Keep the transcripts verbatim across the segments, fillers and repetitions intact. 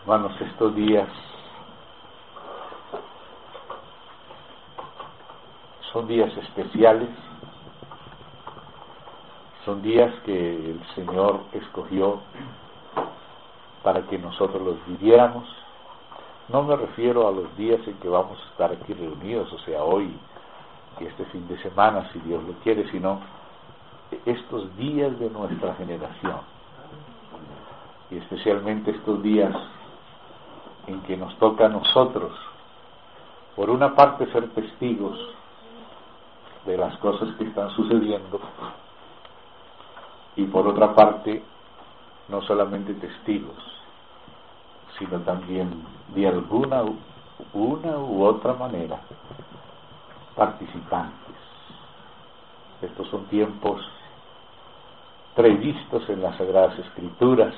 Hermanos, estos días son días especiales, son días que el Señor escogió para que nosotros los viviéramos. No me refiero a los días en que vamos a estar aquí reunidos, o sea, hoy y este fin de semana, si Dios lo quiere, sino estos días de nuestra generación, y especialmente estos días en que nos toca a nosotros, por una parte, ser testigos de las cosas que están sucediendo, y por otra parte, no solamente testigos, sino también de alguna una u otra manera participantes. Estos son tiempos previstos en las Sagradas Escrituras,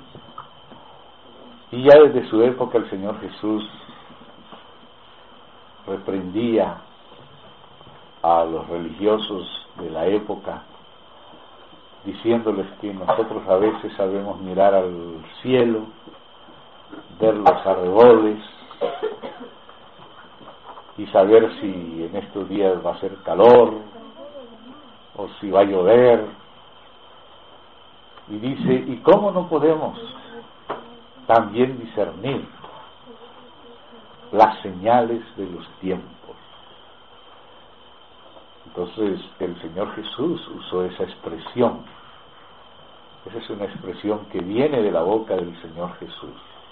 y ya desde su época el Señor Jesús reprendía a los religiosos de la época, diciéndoles que nosotros a veces sabemos mirar al cielo, ver los arreboles y saber si en estos días va a ser calor o si va a llover. Y dice, ¿y cómo no podemos también discernir las señales de los tiempos? Entonces el Señor Jesús usó esa expresión. Esa es una expresión que viene de la boca del Señor Jesús.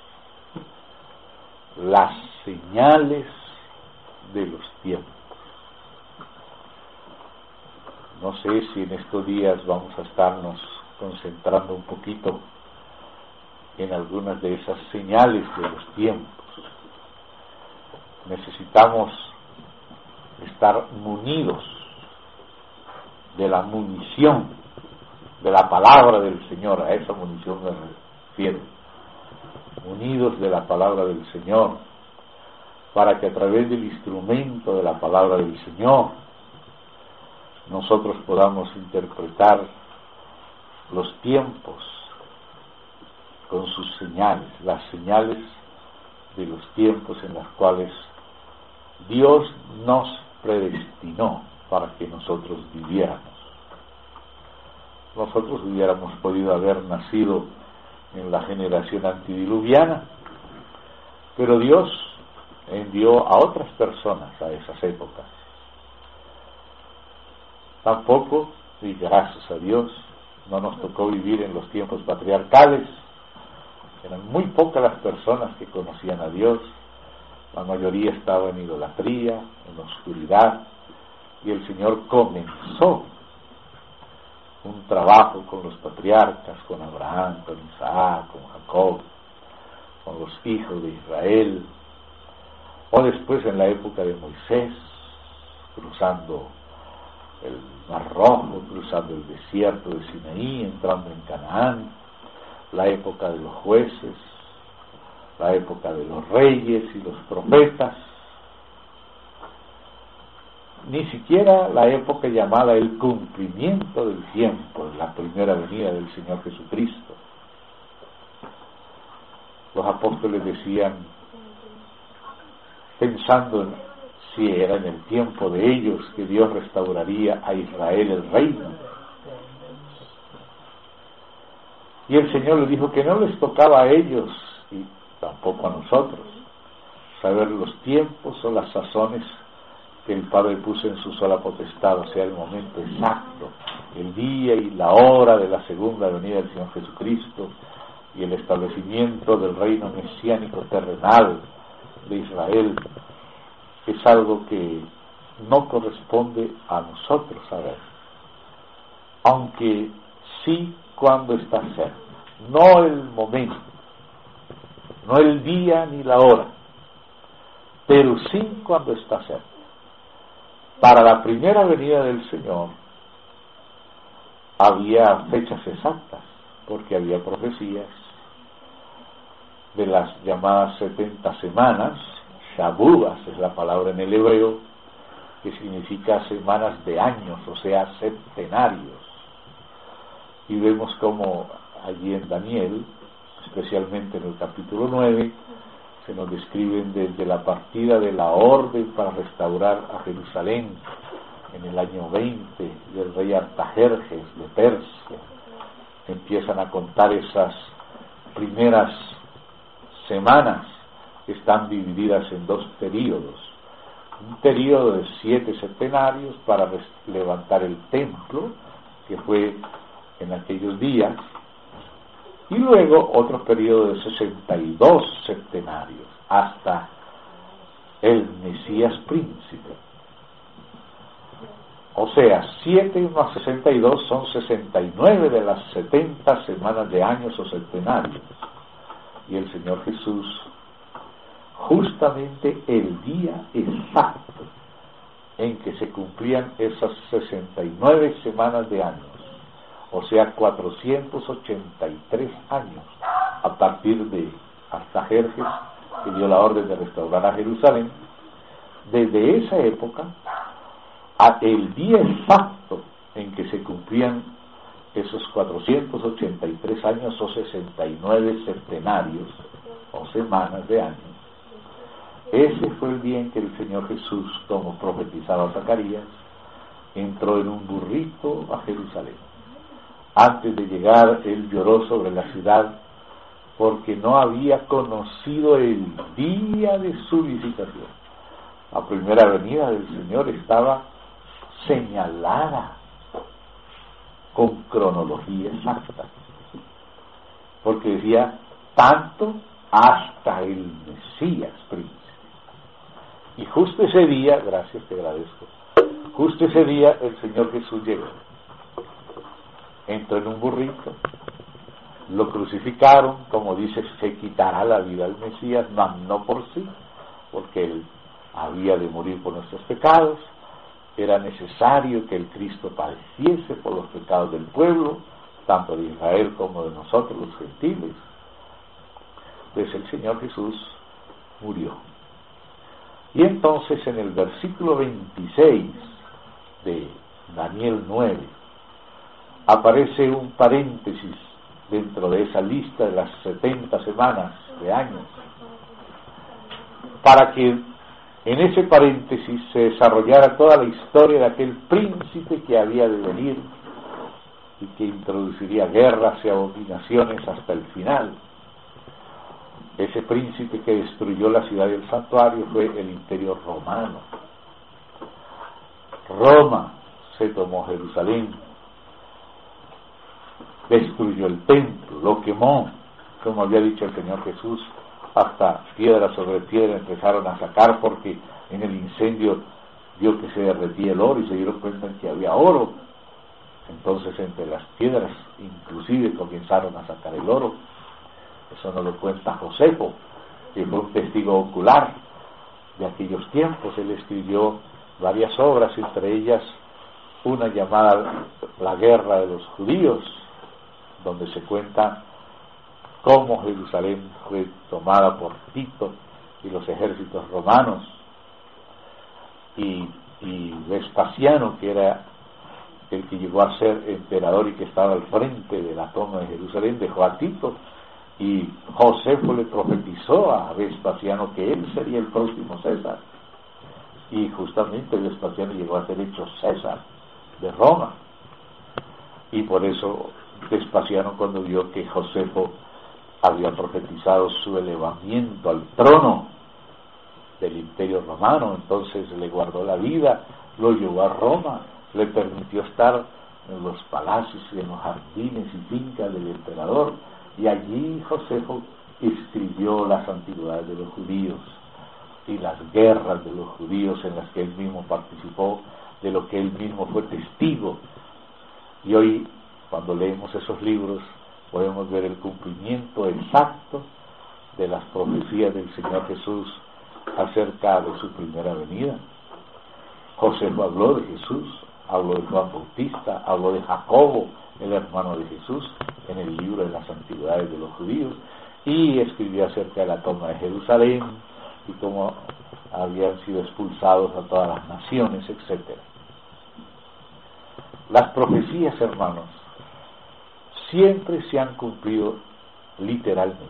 Las señales de los tiempos. No sé si en estos días vamos a estarnos concentrando un poquito en algunas de esas señales de los tiempos. Necesitamos estar munidos de la munición de la palabra del Señor. A esa munición me refiero. Unidos de la palabra del Señor, para que a través del instrumento de la palabra del Señor nosotros podamos interpretar los tiempos con sus señales, las señales de los tiempos en las cuales Dios nos predestinó para que nosotros viviéramos. Nosotros hubiéramos podido haber nacido en la generación antediluviana, pero Dios envió a otras personas a esas épocas. Tampoco, y gracias a Dios, no nos tocó vivir en los tiempos patriarcales. Eran muy pocas las personas que conocían a Dios, la mayoría estaba en idolatría, en oscuridad, y el Señor comenzó un trabajo con los patriarcas, con Abraham, con Isaac, con Jacob, con los hijos de Israel, o después en la época de Moisés, cruzando el Mar Rojo, cruzando el desierto de Sinaí, entrando en Canaán, la época de los jueces, la época de los reyes y los profetas, ni siquiera la época llamada el cumplimiento del tiempo, la primera venida del Señor Jesucristo. Los apóstoles decían, pensando en si era en el tiempo de ellos que Dios restauraría a Israel el reino. Y el Señor les dijo que no les tocaba a ellos, y tampoco a nosotros, saber los tiempos o las sazones que el Padre puso en su sola potestad, o sea, el momento exacto, el día y la hora de la segunda venida del Señor Jesucristo y el establecimiento del reino mesiánico terrenal de Israel. Es algo que no corresponde a nosotros saber, aunque sí cuando está cerca, no el momento, no el día ni la hora, pero sí cuando está cerca. Para la primera venida del Señor había fechas exactas, porque había profecías de las llamadas setenta semanas, Shavuos es la palabra en el hebreo, que significa semanas de años, o sea, centenarios. Y vemos como allí en Daniel especialmente en el capítulo nueve, se nos describen desde la partida de la orden para restaurar a Jerusalén en el año veinte del rey Artajerjes de Persia. Empiezan a contar esas primeras semanas que están divididas en dos períodos. Un período de siete septenarios para levantar el templo, que fue en aquellos días, y luego otro periodo de sesenta y dos septenarios hasta el Mesías príncipe. O sea, siete más sesenta y dos son sesenta y nueve de las setenta semanas de años o septenarios. Y el Señor Jesús, justamente el día exacto en que se cumplían esas sesenta y nueve semanas de años, o sea, cuatrocientos ochenta y tres años, a partir de Artajerjes, que dio la orden de restaurar a Jerusalén, desde esa época, a el día exacto en que se cumplían esos cuatrocientos ochenta y tres años o sesenta y nueve septenarios o semanas de años, ese fue el día en que el Señor Jesús, como profetizaba Zacarías, entró en un burrito a Jerusalén. Antes de llegar, él lloró sobre la ciudad porque no había conocido el día de su visitación. La primera venida del Señor estaba señalada con cronología exacta, porque decía tanto hasta el Mesías príncipe. Y justo ese día, gracias, te agradezco, justo ese día el Señor Jesús llegó, entró en un burrito, lo crucificaron, como dice, se quitará la vida al Mesías, no, no por sí, porque él había de morir por nuestros pecados. Era necesario que el Cristo padeciese por los pecados del pueblo, tanto de Israel como de nosotros los gentiles. Pues el Señor Jesús murió. Y entonces en el versículo veintiséis de Daniel nueve aparece un paréntesis dentro de esa lista de las setenta semanas de años, para que en ese paréntesis se desarrollara toda la historia de aquel príncipe que había de venir y que introduciría guerras y abominaciones hasta el final. Ese príncipe que destruyó la ciudad y el santuario fue el Imperio Romano. Roma se tomó Jerusalén, destruyó el templo, lo quemó, como había dicho el Señor Jesús. Hasta piedra sobre piedra empezaron a sacar, porque en el incendio vio que se derretía el oro y se dieron cuenta que había oro. Entonces entre las piedras inclusive comenzaron a sacar el oro. Eso nos lo cuenta Josefo, que fue un testigo ocular de aquellos tiempos. Él escribió varias obras, entre ellas una llamada La Guerra de los Judíos, donde se cuenta cómo Jerusalén fue tomada por Tito y los ejércitos romanos, y, y Vespasiano, que era el que llegó a ser emperador y que estaba al frente de la toma de Jerusalén, dejó a Tito, y Josefo le profetizó a Vespasiano que él sería el próximo César, y justamente Vespasiano llegó a ser hecho César de Roma. Y por eso Vespasiano, cuando vio que Josefo había profetizado su elevamiento al trono del Imperio Romano, entonces le guardó la vida, lo llevó a Roma, le permitió estar en los palacios y en los jardines y fincas del emperador, y allí Josefo escribió las antigüedades de los judíos y las guerras de los judíos en las que él mismo participó, de lo que él mismo fue testigo. Y hoy, cuando leemos esos libros, podemos ver el cumplimiento exacto de las profecías del Señor Jesús acerca de su primera venida. Josefo habló de Jesús, habló de Juan Bautista, habló de Jacobo, el hermano de Jesús, en el libro de las antigüedades de los judíos, y escribió acerca de la toma de Jerusalén y cómo habían sido expulsados a todas las naciones, etcétera. Las profecías, hermanos, siempre se han cumplido literalmente.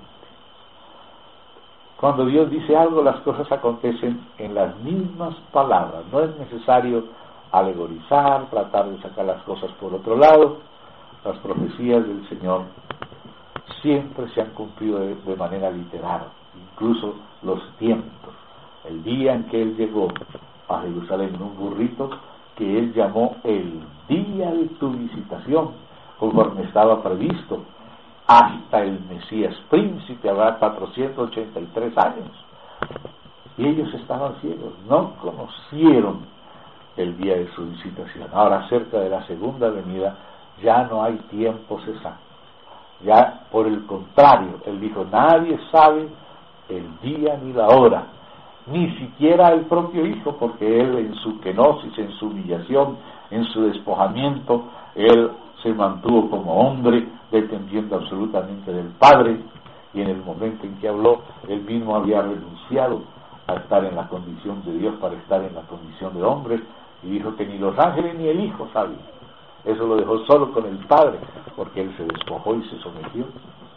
Cuando Dios dice algo, las cosas acontecen en las mismas palabras. No es necesario alegorizar, tratar de sacar las cosas por otro lado. Las profecías del Señor siempre se han cumplido de, de manera literal, incluso los tiempos. El día en que Él llegó a Jerusalén en un burrito, que Él llamó el día de tu visitación, conforme estaba previsto, hasta el Mesías príncipe, habrá cuatrocientos ochenta y tres años. Y ellos estaban ciegos, no conocieron el día de su visitación. Ahora, acerca de la segunda venida, ya no hay tiempos exactos. Ya, por el contrario, Él dijo, nadie sabe el día ni la hora, ni siquiera el propio Hijo, porque Él en su kenosis, en su humillación, en su despojamiento, Él se mantuvo como hombre, dependiendo absolutamente del Padre, y en el momento en que habló, Él mismo había renunciado a estar en la condición de Dios para estar en la condición de hombre, y dijo que ni los ángeles ni el Hijo saben. Eso lo dejó solo con el Padre, porque Él se despojó y se sometió.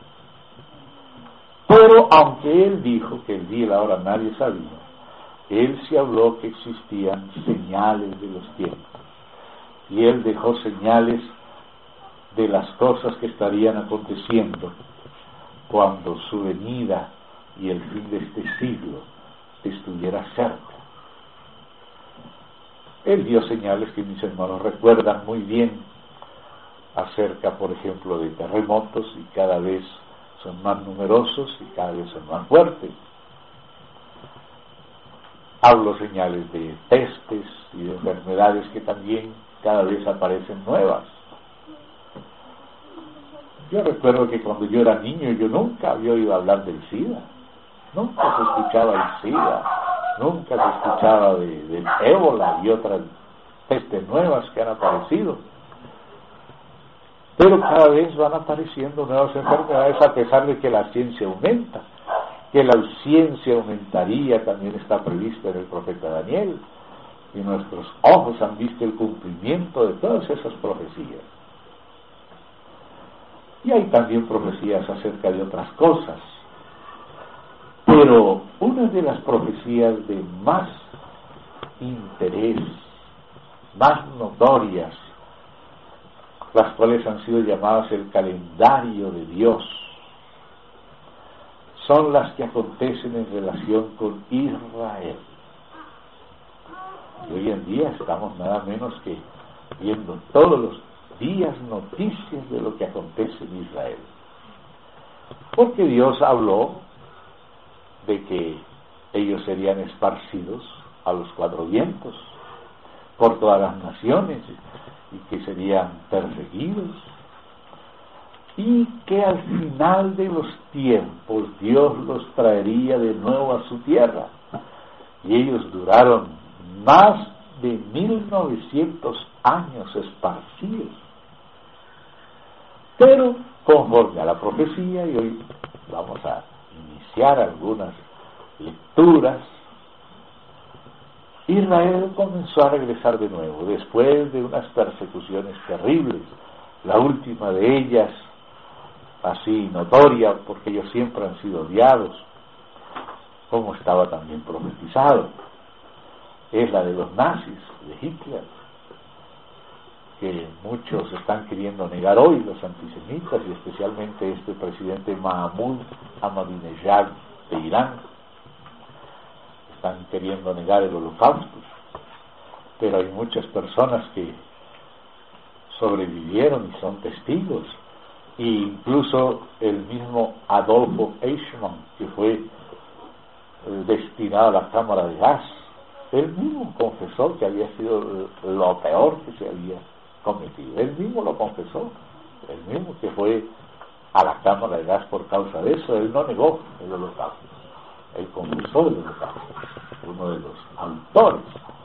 Pero aunque Él dijo que el día y la hora nadie sabía, Él sí habló que existían señales de los tiempos, y Él dejó señales de las cosas que estarían aconteciendo cuando su venida y el fin de este siglo estuviera cerca. Él dio señales que mis hermanos recuerdan muy bien, acerca, por ejemplo, de terremotos, y cada vez son más numerosos y cada vez son más fuertes. Hablo señales de pestes y de enfermedades que también cada vez aparecen nuevas. Yo recuerdo que cuando yo era niño, yo nunca había oído hablar del SIDA, nunca se escuchaba el SIDA, nunca se escuchaba de, del ébola y otras pestes nuevas que han aparecido. Pero cada vez van apareciendo nuevas enfermedades, a pesar de que la ciencia aumenta. Que la ciencia aumentaría también está previsto en el profeta Daniel, y nuestros ojos han visto el cumplimiento de todas esas profecías. Y hay también profecías acerca de otras cosas, pero una de las profecías de más interés, más notorias, las cuales han sido llamadas el calendario de Dios, son las que acontecen en relación con Israel. Y hoy en día estamos nada menos que viendo todos los días noticias de lo que acontece en Israel. Porque Dios habló de que ellos serían esparcidos a los cuatro vientos por todas las naciones y que serían perseguidos, y que al final de los tiempos Dios los traería de nuevo a su tierra. Y ellos duraron más de mil novecientos años esparcidos. Pero conforme a la profecía, y hoy vamos a iniciar algunas lecturas, Israel comenzó a regresar de nuevo, después de unas persecuciones terribles, la última de ellas, así notoria, porque ellos siempre han sido odiados, como estaba también profetizado, es la de los nazis, de Hitler, que muchos están queriendo negar hoy, los antisemitas, y especialmente este presidente Mahmoud Ahmadinejad de Irán, están queriendo negar el holocausto, pero hay muchas personas que sobrevivieron y son testigos, e incluso el mismo Adolfo Eichmann, que fue eh, destinado a la cámara de gas, él mismo confesó que había sido lo peor que se había cometido, él mismo lo confesó, él mismo que fue a la cámara de gas por causa de eso. Él no negó el holocausto, él confesó el holocausto, uno de los autores.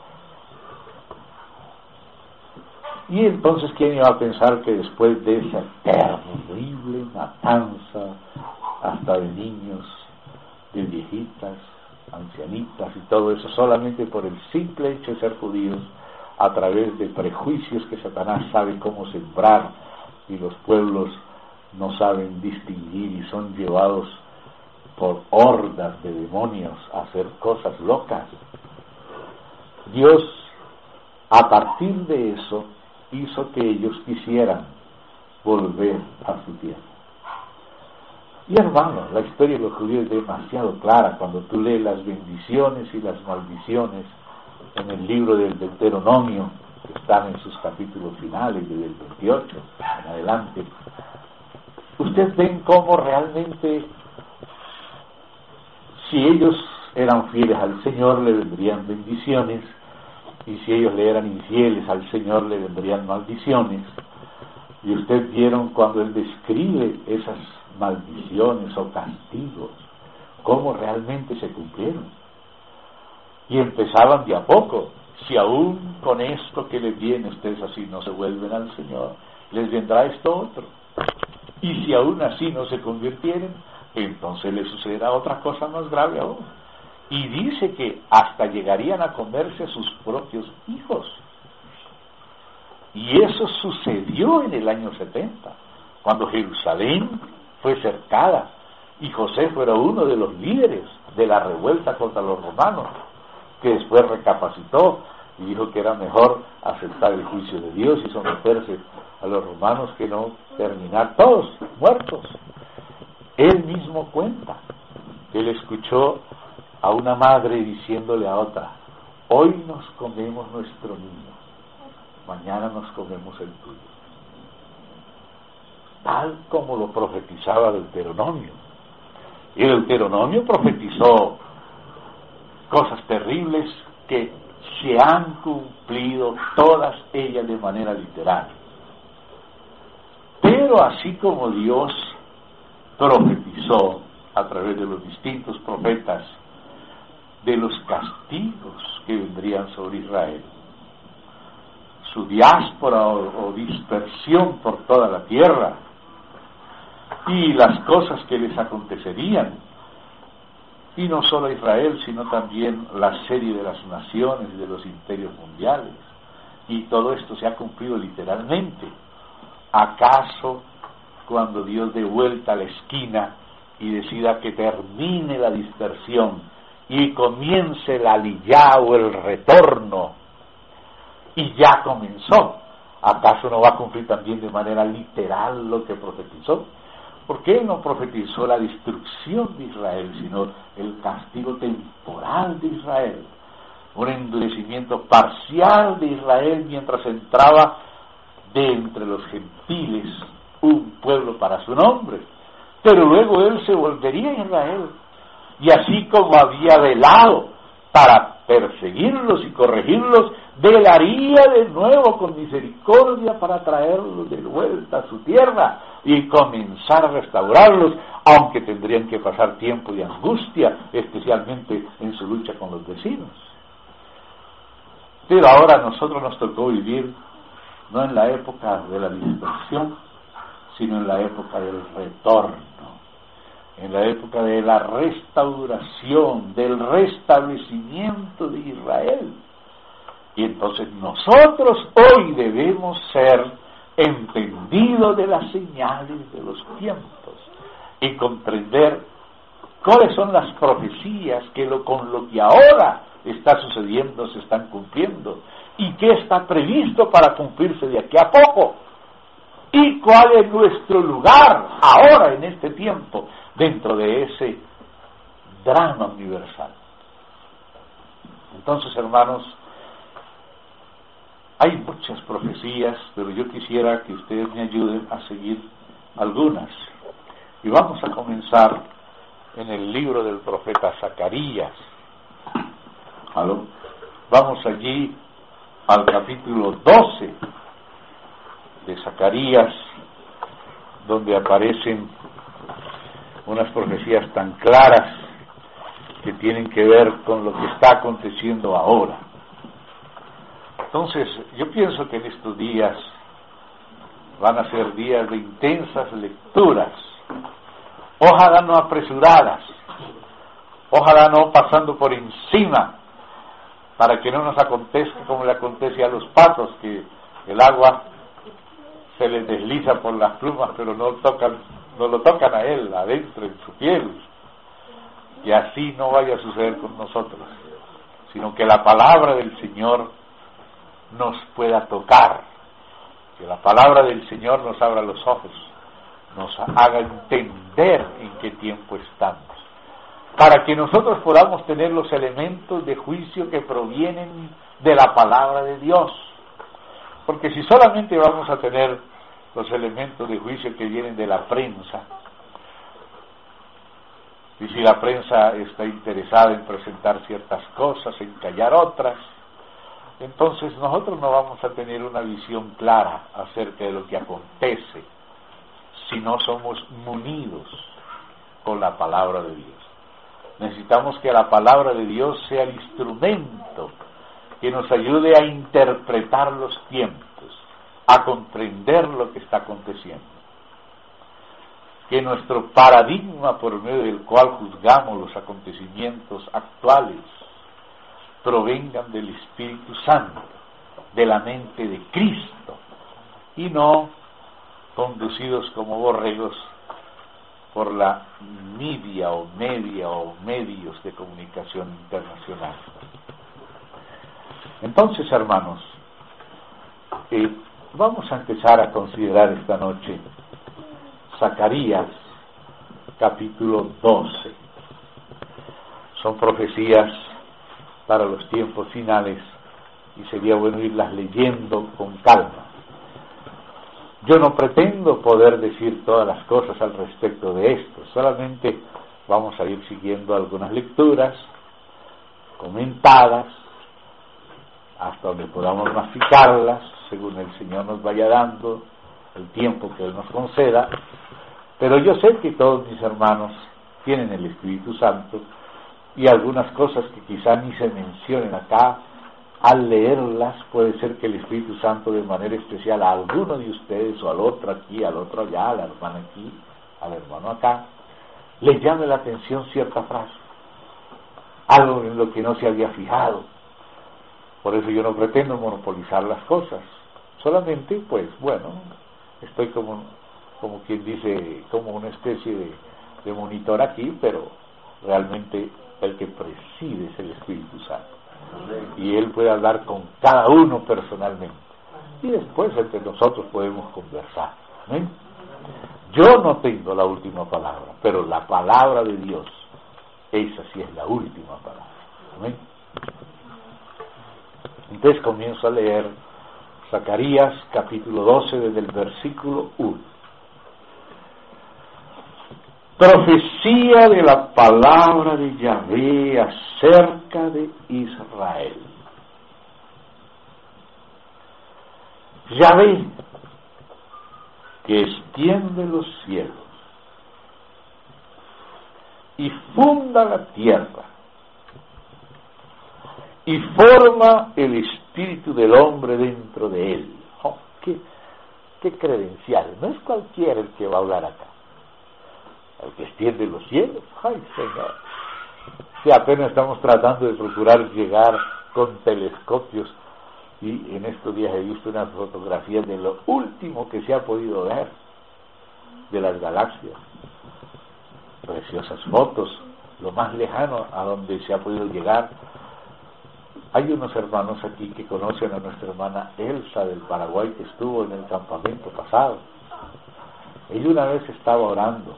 Y entonces, ¿quién iba a pensar que después de esa terrible matanza, hasta de niños, de viejitas, ancianitas y todo eso, solamente por el simple hecho de ser judíos, a través de prejuicios que Satanás sabe cómo sembrar, y los pueblos no saben distinguir y son llevados por hordas de demonios a hacer cosas locas. Dios, a partir de eso, hizo que ellos quisieran volver a su tierra. Y hermano, la historia de los judíos es demasiado clara cuando tú lees las bendiciones y las maldiciones en el libro del Deuteronomio, que están en sus capítulos finales, desde el veintiocho en adelante. Ustedes ven cómo realmente, si ellos eran fieles al Señor, le vendrían bendiciones, y si ellos le eran infieles al Señor, le vendrían maldiciones. Y ustedes vieron cuando Él describe esas maldiciones o castigos, cómo realmente se cumplieron. Y empezaban de a poco. Si aún con esto que les viene, ustedes así no se vuelven al Señor, les vendrá esto otro. Y si aún así no se convirtieren, entonces les sucederá otra cosa más grave aún. Y dice que hasta llegarían a comerse a sus propios hijos. Y eso sucedió en el año setenta, cuando Jerusalén fue cercada y José fue uno de los líderes de la revuelta contra los romanos, que después recapacitó y dijo que era mejor aceptar el juicio de Dios y someterse a los romanos que no terminar todos muertos. Él mismo cuenta que él escuchó a una madre diciéndole a otra: hoy nos comemos nuestro niño, mañana nos comemos el tuyo. Tal como lo profetizaba Deuteronomio. Y Deuteronomio profetizó cosas terribles que se han cumplido todas ellas de manera literal. Pero así como Dios profetizó a través de los distintos profetas de los castigos que vendrían sobre Israel, su diáspora o, o dispersión por toda la tierra y las cosas que les acontecerían, y no solo a Israel, sino también la serie de las naciones y de los imperios mundiales, y todo esto se ha cumplido literalmente. ¿Acaso cuando Dios dé vuelta a la esquina y decida que termine la dispersión y comience la aliyá o el retorno, y ya comenzó, acaso no va a cumplir también de manera literal lo que profetizó? ¿Por qué no profetizó la destrucción de Israel, sino el castigo temporal de Israel? Un endurecimiento parcial de Israel mientras entraba de entre los gentiles un pueblo para su nombre. Pero luego él se volvería a Israel, y así como había velado para perseguirlos y corregirlos, velaría de nuevo con misericordia para traerlos de vuelta a su tierra y comenzar a restaurarlos, aunque tendrían que pasar tiempo de angustia, especialmente en su lucha con los vecinos. Pero ahora a nosotros nos tocó vivir no en la época de la dispersión, sino en la época del retorno, en la época de la restauración, del restablecimiento de Israel. Y entonces nosotros hoy debemos ser entendidos de las señales de los tiempos y comprender cuáles son las profecías que lo, con lo que ahora está sucediendo se están cumpliendo, y qué está previsto para cumplirse de aquí a poco, y cuál es nuestro lugar ahora en este tiempo dentro de ese drama universal. Entonces, hermanos, hay muchas profecías, pero yo quisiera que ustedes me ayuden a seguir algunas. Y vamos a comenzar en el libro del profeta Zacarías. ¿Aló? Vamos allí al capítulo doce de Zacarías, donde aparecen unas profecías tan claras que tienen que ver con lo que está aconteciendo ahora. Entonces, yo pienso que en estos días van a ser días de intensas lecturas, ojalá no apresuradas, ojalá no pasando por encima, para que no nos acontezca como le acontece a los patos, que el agua se les desliza por las plumas, pero no tocan, no lo tocan a él, adentro, en su piel. Y así no vaya a suceder con nosotros, sino que la palabra del Señor nos pueda tocar, que la palabra del Señor nos abra los ojos, nos haga entender en qué tiempo estamos, para que nosotros podamos tener los elementos de juicio que provienen de la palabra de Dios. Porque si solamente vamos a tener los elementos de juicio que vienen de la prensa, y si la prensa está interesada en presentar ciertas cosas, en callar otras, entonces nosotros no vamos a tener una visión clara acerca de lo que acontece si no somos munidos con la palabra de Dios. Necesitamos que la palabra de Dios sea el instrumento que nos ayude a interpretar los tiempos, a comprender lo que está aconteciendo. Que nuestro paradigma por medio del cual juzgamos los acontecimientos actuales provengan del Espíritu Santo, de la mente de Cristo, y no conducidos como borregos por la media o media o medios de comunicación internacional. Entonces, hermanos, eh, vamos a empezar a considerar esta noche Zacarías capítulo doce. Son profecías para los tiempos finales y sería bueno irlas leyendo con calma. Yo no pretendo poder decir todas las cosas al respecto de esto, solamente vamos a ir siguiendo algunas lecturas comentadas hasta donde podamos masticarlas según el Señor nos vaya dando el tiempo que Él nos conceda. Pero yo sé que todos mis hermanos tienen el Espíritu Santo y algunas cosas que quizá ni se mencionen acá, al leerlas puede ser que el Espíritu Santo de manera especial a alguno de ustedes o al otro aquí, al otro allá, a la hermana aquí, al hermano acá, le llame la atención cierta frase, algo en lo que no se había fijado. Por eso yo no pretendo monopolizar las cosas, solamente pues bueno, estoy como, como quien dice, como una especie de, de monitor aquí, pero realmente el que preside es el Espíritu Santo. Y Él puede hablar con cada uno personalmente. Y después entre nosotros podemos conversar. ¿Amén? Yo no tengo la última palabra, pero la palabra de Dios, esa sí es la última palabra. ¿Amén? Entonces comienzo a leer Zacarías capítulo doce desde el versículo uno. Profecía de la palabra de Yahvé acerca de Israel. Yahvé, que extiende los cielos y funda la tierra y forma el espíritu del hombre dentro de él. Oh, qué, qué credencial, no es cualquiera el que va a hablar acá. El que extiende los cielos, ay Señor, si apenas estamos tratando de procurar llegar con telescopios, y en estos días he visto unas fotografías de lo último que se ha podido ver de las galaxias, preciosas fotos, lo más lejano a donde se ha podido llegar. Hay unos hermanos aquí que conocen a nuestra hermana Elsa del Paraguay, que estuvo en el campamento pasado. Ella una vez estaba orando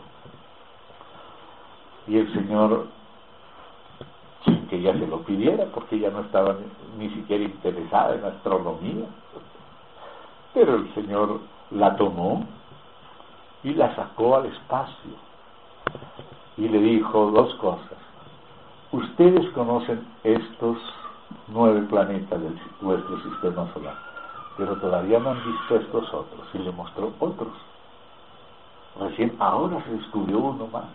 y el Señor, sin que ella se lo pidiera, porque ella no estaba ni, ni siquiera interesada en astronomía, pero el Señor la tomó y la sacó al espacio y le dijo dos cosas. Ustedes conocen estos nueve planetas de nuestro sistema solar, pero todavía no han visto estos otros, y le mostró otros. Recién ahora se descubrió uno más.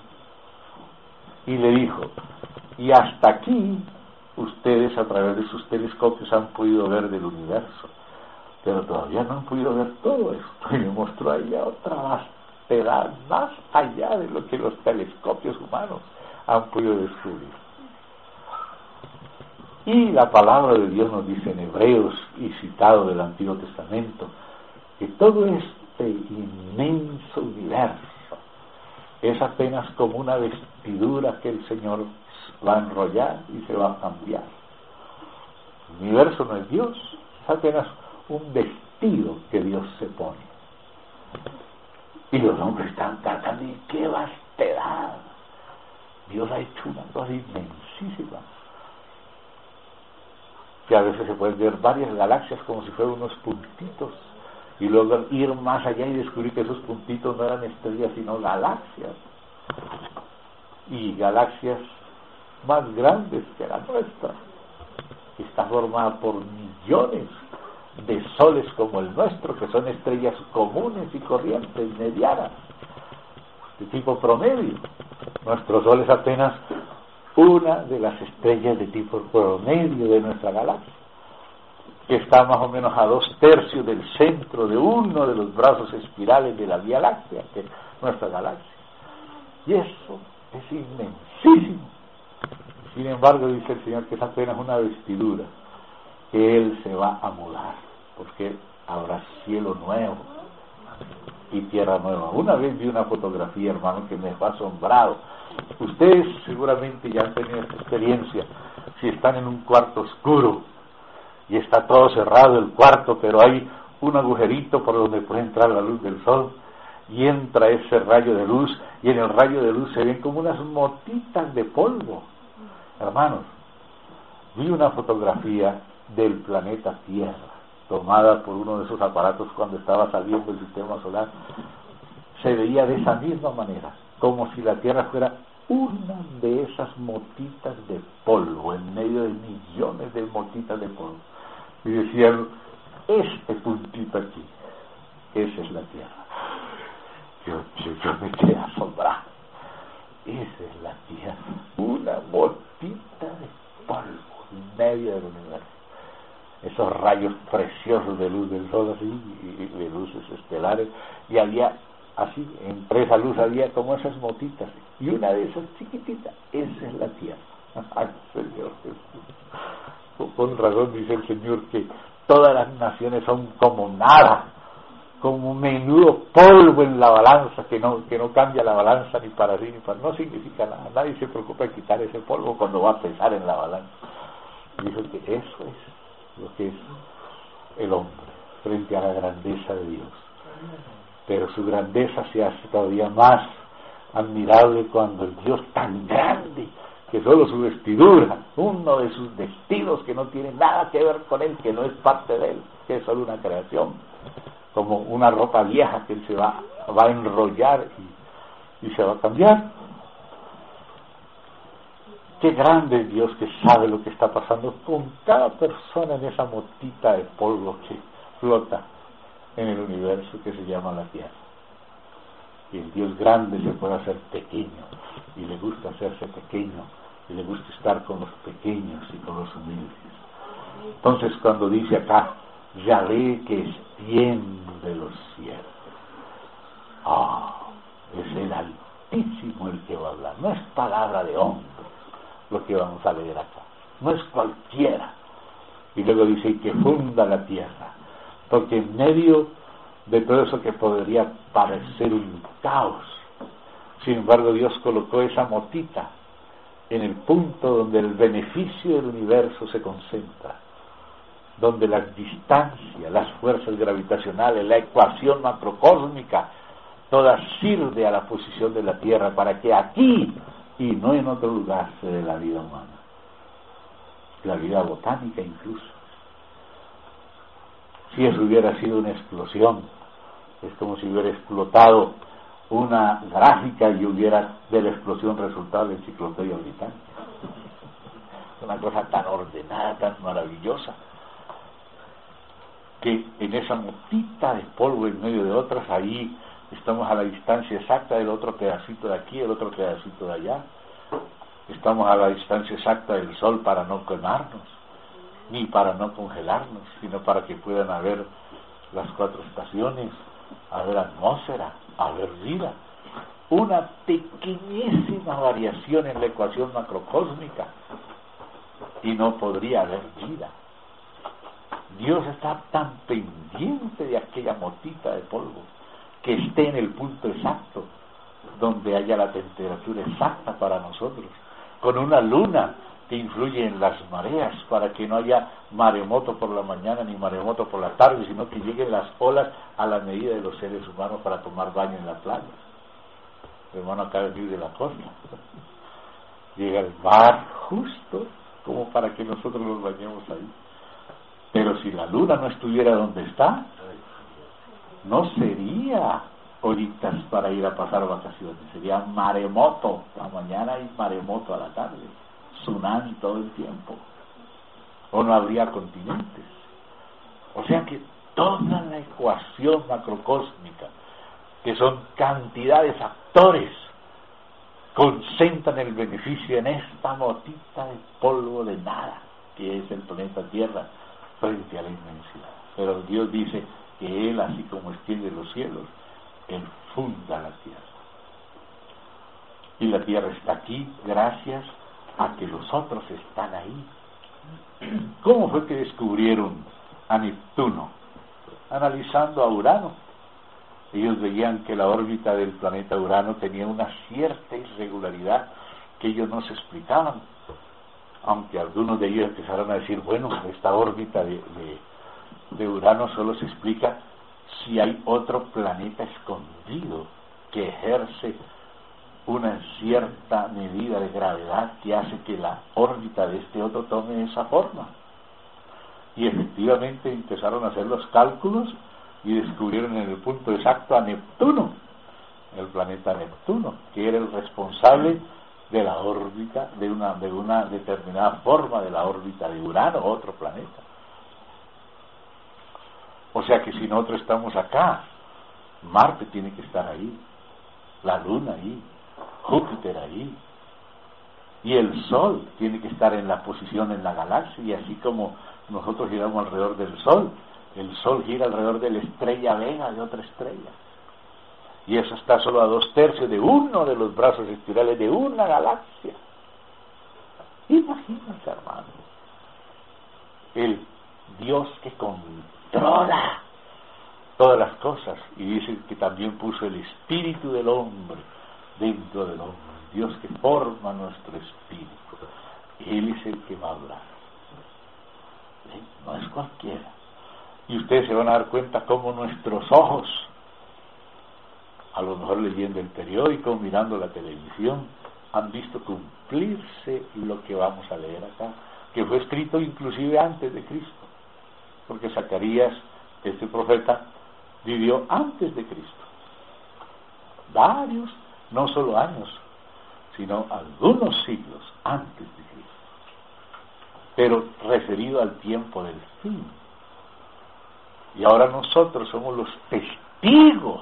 Y le dijo, y hasta aquí ustedes a través de sus telescopios han podido ver del universo, pero todavía no han podido ver todo esto. Y le mostró allá otra vastedad más allá de lo que los telescopios humanos han podido descubrir. Y la palabra de Dios nos dice en Hebreos, y citado del Antiguo Testamento, que todo este inmenso universo es apenas como una vestidura que el Señor va a enrollar y se va a cambiar. El universo no es Dios, es apenas un vestido que Dios se pone. Y los hombres están tratando, y qué vastedad. Dios ha hecho una cosa inmensísima, que a veces se pueden ver varias galaxias como si fueran unos puntitos, y luego ir más allá y descubrir que esos puntitos no eran estrellas sino galaxias, y galaxias más grandes que la nuestra, que está formada por millones de soles como el nuestro, que son estrellas comunes y corrientes, medianas, de tipo promedio. Nuestro Sol es apenas una de las estrellas de tipo promedio de nuestra galaxia, que está más o menos a dos tercios del centro de uno de los brazos espirales de la Vía Láctea, que es nuestra galaxia. Y eso es inmensísimo. Sin embargo, dice el Señor que es apenas una vestidura, que Él se va a mudar, porque habrá cielo nuevo y tierra nueva. Una vez vi una fotografía, hermano, que me fue asombrado. Ustedes seguramente ya han tenido esta experiencia. Si están en un cuarto oscuro y está todo cerrado el cuarto, pero hay un agujerito por donde puede entrar la luz del sol, y entra ese rayo de luz, y en el rayo de luz se ven como unas motitas de polvo. Hermanos, vi una fotografía del planeta Tierra, tomada por uno de esos aparatos cuando estaba saliendo el sistema solar. Se veía de esa misma manera, como si la Tierra fuera una de esas motitas de polvo, en medio de millones de motitas de polvo. Y decían, este puntito aquí, esa es la Tierra. Yo, yo, yo me quedé asombrado. Esa es la Tierra, una motita de polvo en medio del universo. Esos rayos preciosos de luz del sol así, y de luces estelares, y había así, entre esa luz había como esas motitas, y una de esas chiquititas, esa es la Tierra. Ay, Señor Jesús. Con razón dice el Señor que todas las naciones son como nada, como un menudo polvo en la balanza, que no, que no cambia la balanza ni para sí ni para... No significa nada, nadie se preocupa de quitar ese polvo cuando va a pesar en la balanza. Dijo que eso es lo que es el hombre frente a la grandeza de Dios. Pero su grandeza se hace todavía más admirable cuando el Dios tan grande, que solo su vestidura, uno de sus vestidos que no tiene nada que ver con él, que no es parte de él, que es solo una creación, como una ropa vieja que él se va, va a enrollar y, y se va a cambiar. Qué grande es Dios, que sabe lo que está pasando con cada persona en esa motita de polvo que flota en el universo que se llama la Tierra. Y el Dios grande se puede hacer pequeño, y le gusta hacerse pequeño, y le gusta estar con los pequeños y con los humildes. Entonces, cuando dice acá, Yahvé que extiende los cielos, ah, oh, es el Altísimo el que va a hablar, no es palabra de hombre lo que vamos a leer acá, no es cualquiera. Y luego dice que funda la tierra, porque en medio de todo eso que podría parecer un caos, sin embargo Dios colocó esa motita en el punto donde el beneficio del universo se concentra, donde las distancias, las fuerzas gravitacionales, la ecuación macrocósmica, toda sirve a la posición de la Tierra para que aquí y no en otro lugar se dé la vida humana, la vida botánica incluso. Si eso hubiera sido una explosión, es como si hubiera explotado una gráfica y hubiera de la explosión resultado la enciclopedia británica. Una cosa tan ordenada, tan maravillosa, que en esa motita de polvo en medio de otras, ahí estamos a la distancia exacta del otro pedacito de aquí, el otro pedacito de allá. Estamos a la distancia exacta del sol para no quemarnos, ni para no congelarnos, sino para que puedan haber las cuatro estaciones, haber atmósfera, haber vida. Una pequeñísima variación en la ecuación macrocósmica y no podría haber vida. Dios está tan pendiente de aquella motita de polvo que esté en el punto exacto donde haya la temperatura exacta para nosotros, con una luna que influye en las mareas para que no haya maremoto por la mañana ni maremoto por la tarde, sino que lleguen las olas a la medida de los seres humanos para tomar baño en la playa. El hermano acaba de venir de la costa, llega el mar justo como para que nosotros nos bañemos ahí. Pero si la luna no estuviera donde está, no sería horitas para ir a pasar vacaciones, sería maremoto a la mañana y maremoto a la tarde, tsunami todo el tiempo, o no habría continentes. O sea que toda la ecuación macrocósmica, que son cantidad de factores, concentran el beneficio en esta motita de polvo de nada que es el planeta Tierra frente a la inmensidad. Pero Dios dice que Él, así como extiende los cielos, Él funda la tierra. Y la tierra está aquí gracias a que los otros están ahí. ¿Cómo fue que descubrieron a Neptuno? Analizando a Urano. Ellos veían que la órbita del planeta Urano tenía una cierta irregularidad que ellos no se explicaban. Aunque algunos de ellos empezaron a decir, bueno, esta órbita de, de, de Urano solo se explica si hay otro planeta escondido que ejerce una cierta medida de gravedad que hace que la órbita de este otro tome esa forma. Y efectivamente empezaron a hacer los cálculos y descubrieron en el punto exacto a Neptuno, el planeta Neptuno, que era el responsable de la órbita, de una, de una determinada forma de la órbita de Urano, otro planeta. O sea que si nosotros estamos acá, Marte tiene que estar ahí, la Luna ahí, Júpiter ahí, y el Sol tiene que estar en la posición en la galaxia, y así como nosotros giramos alrededor del Sol, el Sol gira alrededor de la estrella Vega, de otra estrella, y eso está solo a dos tercios de uno de los brazos espirales de una galaxia. Imagínense, hermano, el Dios que controla todas las cosas, y dice que también puso el espíritu del hombre dentro del hombre, Dios que forma nuestro espíritu. Él es el que va a hablar, ¿sí? No es cualquiera. Y ustedes se van a dar cuenta cómo nuestros ojos, a lo mejor leyendo el periódico, mirando la televisión, han visto cumplirse lo que vamos a leer acá, que fue escrito inclusive antes de Cristo, porque Zacarías, este profeta, vivió antes de Cristo, varios, no solo años, sino algunos siglos antes de Cristo, pero referido al tiempo del fin. Y ahora nosotros somos los testigos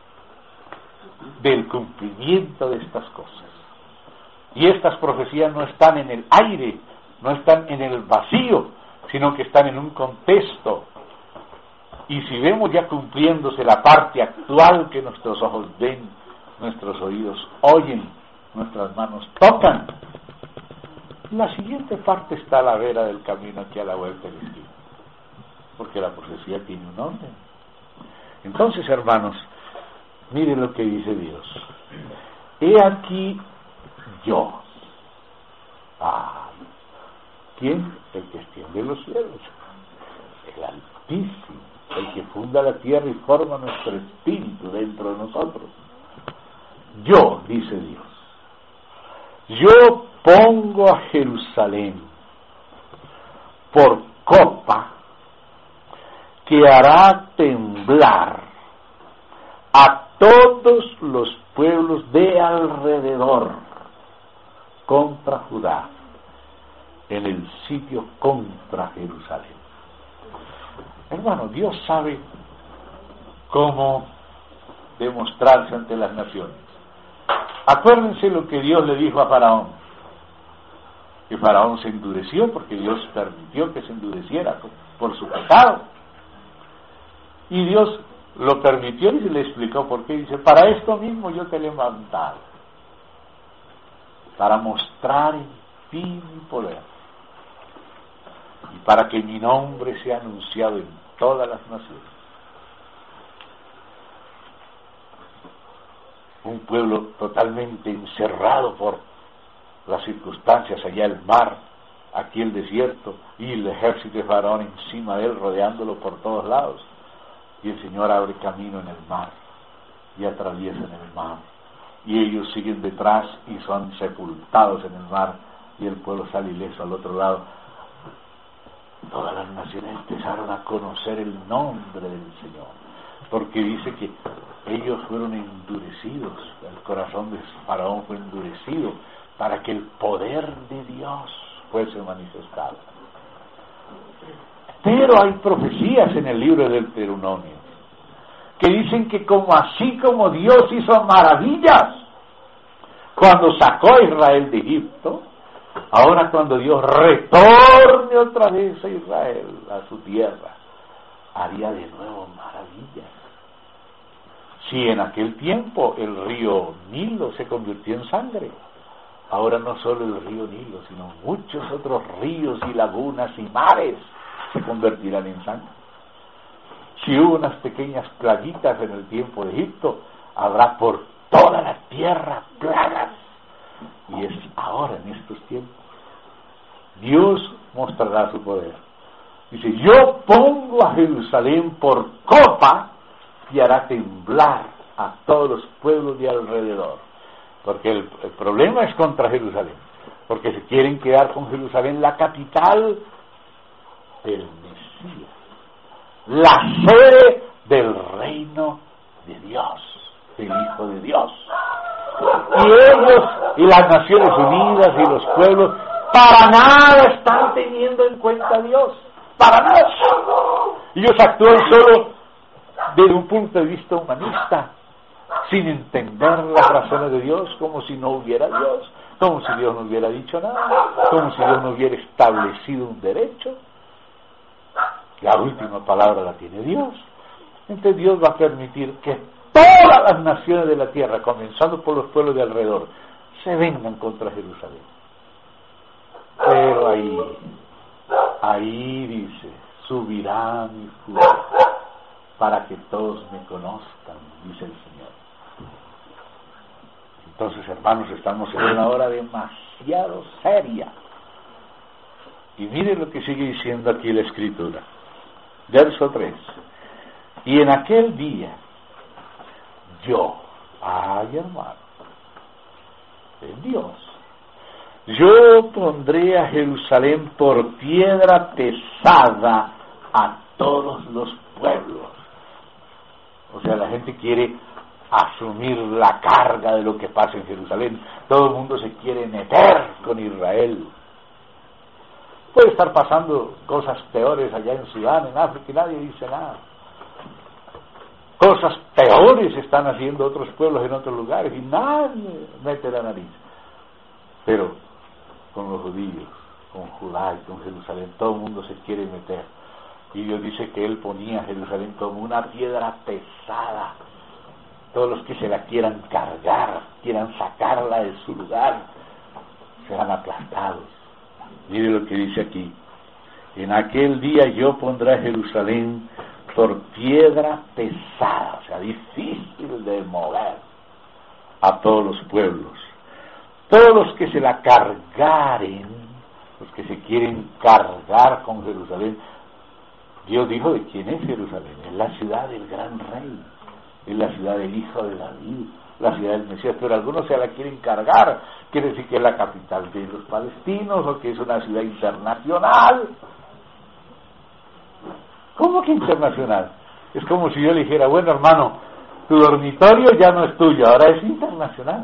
del cumplimiento de estas cosas. Y estas profecías no están en el aire, no están en el vacío, sino que están en un contexto. Y si vemos ya cumpliéndose la parte actual que nuestros ojos ven, nuestros oídos oyen, nuestras manos tocan, la siguiente parte está a la vera del camino, aquí a la vuelta del esquina, porque la profecía tiene un orden. Entonces, hermanos, miren lo que dice Dios. He aquí yo. Ah, ¿quién? El que extiende los cielos, el Altísimo, el que funda la tierra y forma nuestro espíritu dentro de nosotros. Yo, dice Dios, yo pongo a Jerusalén por copa que hará temblar a todos los pueblos de alrededor contra Judá, en el sitio contra Jerusalén. Hermano, Dios sabe cómo demostrarse ante las naciones. Acuérdense lo que Dios le dijo a Faraón, que Faraón se endureció porque Dios permitió que se endureciera por su pecado, y Dios lo permitió y se le explicó por qué. Dice, para esto mismo yo te he levantado, para mostrar en ti mi poder. y para que mi nombre sea anunciado en todas las naciones. Un pueblo totalmente encerrado por las circunstancias, allá el mar, aquí el desierto, y el ejército de Faraón encima de él, rodeándolo por todos lados, y el Señor abre camino en el mar, y atraviesan el mar, y ellos siguen detrás y son sepultados en el mar, y el pueblo sale ileso al otro lado. Todas las naciones empezaron a conocer el nombre del Señor, porque dice que ellos fueron endurecidos, el corazón de Faraón fue endurecido para que el poder de Dios fuese manifestado. Pero hay profecías en el libro del Deuteronomio que dicen que como así como Dios hizo maravillas cuando sacó a Israel de Egipto, ahora cuando Dios retorne otra vez a Israel, a su tierra, haría de nuevo maravillas. Si en aquel tiempo el río Nilo se convirtió en sangre, ahora no solo el río Nilo, sino muchos otros ríos y lagunas y mares se convertirán en sangre. Si hubo unas pequeñas plaguitas en el tiempo de Egipto, habrá por toda la tierra plagas. Y es ahora, en estos tiempos, Dios mostrará su poder. Dice, yo pongo a Jerusalén por copa y hará temblar a todos los pueblos de alrededor. Porque el, el problema es contra Jerusalén, porque se quieren quedar con Jerusalén, la capital del Mesías, la sede del reino de Dios, del Hijo de Dios. Y ellos y las Naciones Unidas y los pueblos para nada están teniendo en cuenta a Dios, para nada. Ellos actúan solo desde un punto de vista humanista, sin entender las razones de Dios, como si no hubiera Dios, como si Dios no hubiera dicho nada, como si Dios no hubiera establecido un derecho. La última palabra la tiene Dios. Entonces Dios va a permitir que todas las naciones de la tierra, comenzando por los pueblos de alrededor, se vengan contra Jerusalén. Pero ahí, ahí dice, subirá mi furia para que todos me conozcan, dice el Señor. Entonces, hermanos, estamos en una hora demasiado seria. Y miren lo que sigue diciendo aquí la Escritura. Verso tres. Y en aquel día, yo, ay hermano, es Dios, yo pondré a Jerusalén por piedra pesada a todos los pueblos. O sea, la gente quiere asumir la carga de lo que pasa en Jerusalén. Todo el mundo se quiere meter con Israel. Puede estar pasando cosas peores allá en Sudán, en África, y nadie dice nada. Cosas peores están haciendo otros pueblos en otros lugares y nadie mete la nariz. Pero con los judíos, con Judá y con Jerusalén, todo el mundo se quiere meter. Y Dios dice que Él ponía a Jerusalén como una piedra pesada. Todos los que se la quieran cargar, quieran sacarla de su lugar, serán aplastados. Mire lo que dice aquí. En aquel día yo pondré a Jerusalén por piedra pesada, o sea, difícil de mover, a todos los pueblos. Todos los que se la cargaren, los que se quieren cargar con Jerusalén. Dios dijo de quién es Jerusalén. Es la ciudad del gran rey, es la ciudad del hijo de David, la ciudad del Mesías, pero algunos se la quieren cargar. Quiere decir que es la capital de los palestinos o que es una ciudad internacional. ¿Cómo que internacional? Es como si yo le dijera, bueno hermano, tu dormitorio ya no es tuyo, ahora es internacional.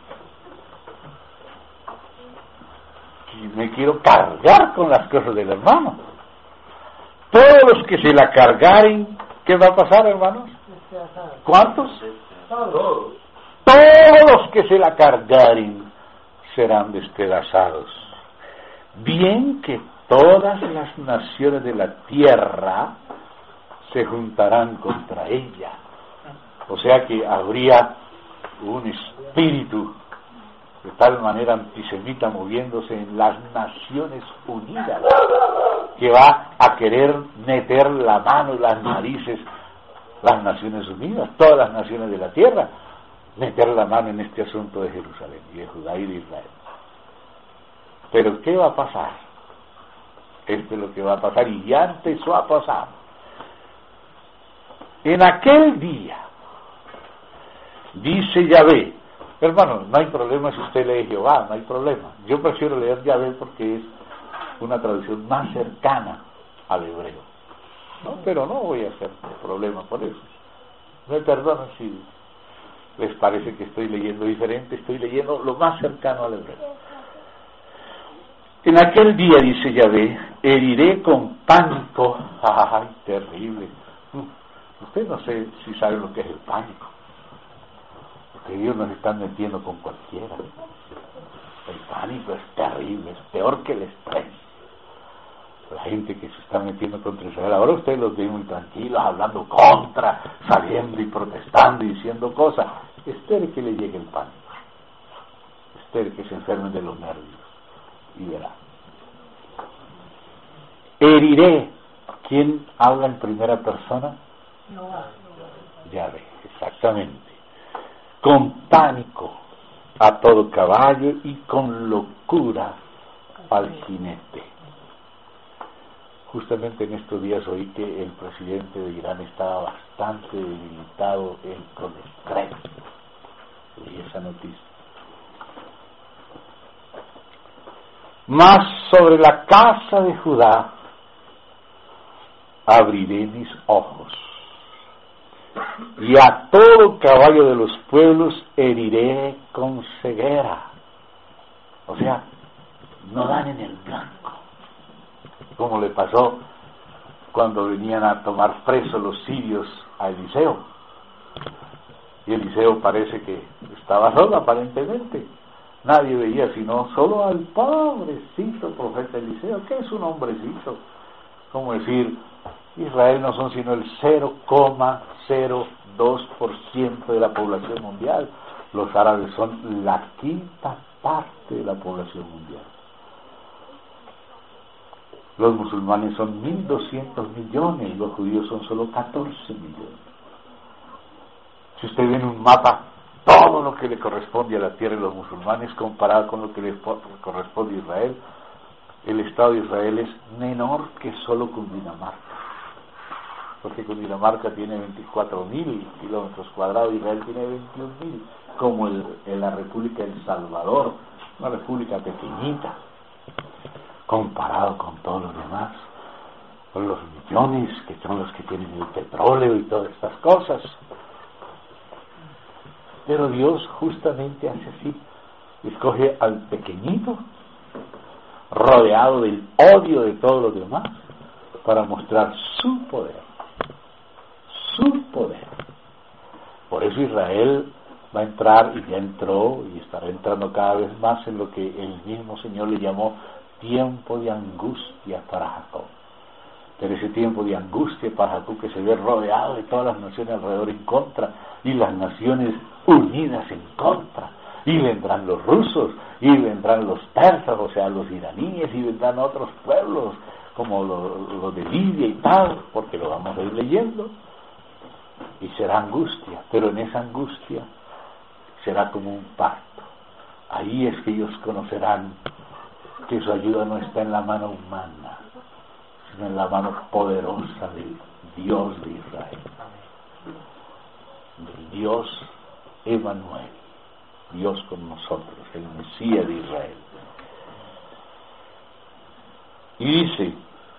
Y me quiero cargar con las cosas del hermano. Todos los que se la cargaren, ¿qué va a pasar, hermanos? ¿Cuántos? Todos. Todos los que se la cargaren serán despedazados. Bien que todas las naciones de la tierra se juntarán contra ella. O sea que habría un espíritu de tal manera antisemita moviéndose en las Naciones Unidas que va a querer meter la mano en las narices las Naciones Unidas, todas las naciones de la tierra, meter la mano en este asunto de Jerusalén y de Judá y de Israel. Pero ¿qué va a pasar? Esto es lo que va a pasar, y ya empezó a pasar. En aquel día, dice Yahvé, hermano, no hay problema si usted lee Jehová, no hay problema. Yo prefiero leer Yahvé porque es una traducción más cercana al hebreo. No, pero no voy a hacer problema por eso. Me perdonan si les parece que estoy leyendo diferente, estoy leyendo lo más cercano al hebreo. En aquel día, dice Yahvé, heriré con pánico. ¡Ay, terrible! Usted no sé si sabe lo que es el pánico, porque Dios nos está metiendo con cualquiera. El pánico es terrible, es peor que el estrés. La gente que se está metiendo contra Israel, ahora ustedes los ven muy tranquilos, hablando contra, saliendo y protestando y diciendo cosas. Espere que le llegue el pánico, espere que se enfermen de los nervios y verá. Heriré. ¿Quién habla en primera persona? Yahvé, exactamente. Con pánico a todo caballo y con locura al jinete. Justamente en estos días oí que el presidente de Irán estaba bastante debilitado él con estrés. Oí esa noticia. Mas sobre la casa de Judá abriré mis ojos, y a todo caballo de los pueblos heriré con ceguera. O sea, no dan en el blanco, como le pasó cuando venían a tomar preso los sirios a Eliseo. Y Eliseo parece que estaba solo, aparentemente. Nadie veía sino solo al pobrecito profeta Eliseo, que es un hombrecito. Como decir, Israel no son sino el cero coma cero dos por ciento de la población mundial. Los árabes son la quinta parte de la población mundial. Los musulmanes son mil doscientos millones, los judíos son solo catorce millones. Si usted ve en un mapa todo lo que le corresponde a la tierra de los musulmanes comparado con lo que le corresponde a Israel, el Estado de Israel es menor que solo Cundinamarca, porque Cundinamarca tiene veinticuatro mil kilómetros cuadrados, Israel tiene veintiún mil, como el, en la República de El Salvador, una república pequeñita, comparado con todos los demás, con los millones que son los que tienen el petróleo y todas estas cosas. Pero Dios justamente hace así, escoge al pequeñito, rodeado del odio de todos los demás, para mostrar su poder, su poder. Por eso Israel va a entrar, y ya entró, y estará entrando cada vez más en lo que el mismo Señor le llamó tiempo de angustia para Jacob. Pero ese tiempo de angustia para Jacob, que se ve rodeado de todas las naciones alrededor en contra, y las naciones unidas en contra, y vendrán los rusos, y vendrán los persas, o sea, los iraníes, y vendrán otros pueblos, como los lo de Libia y tal, porque lo vamos a ir leyendo, y será angustia, pero en esa angustia será como un parto. Ahí es que ellos conocerán que su ayuda no está en la mano humana, sino en la mano poderosa del Dios de Israel, del Dios Emanuel, Dios con nosotros, el Mesías de Israel. Y dice,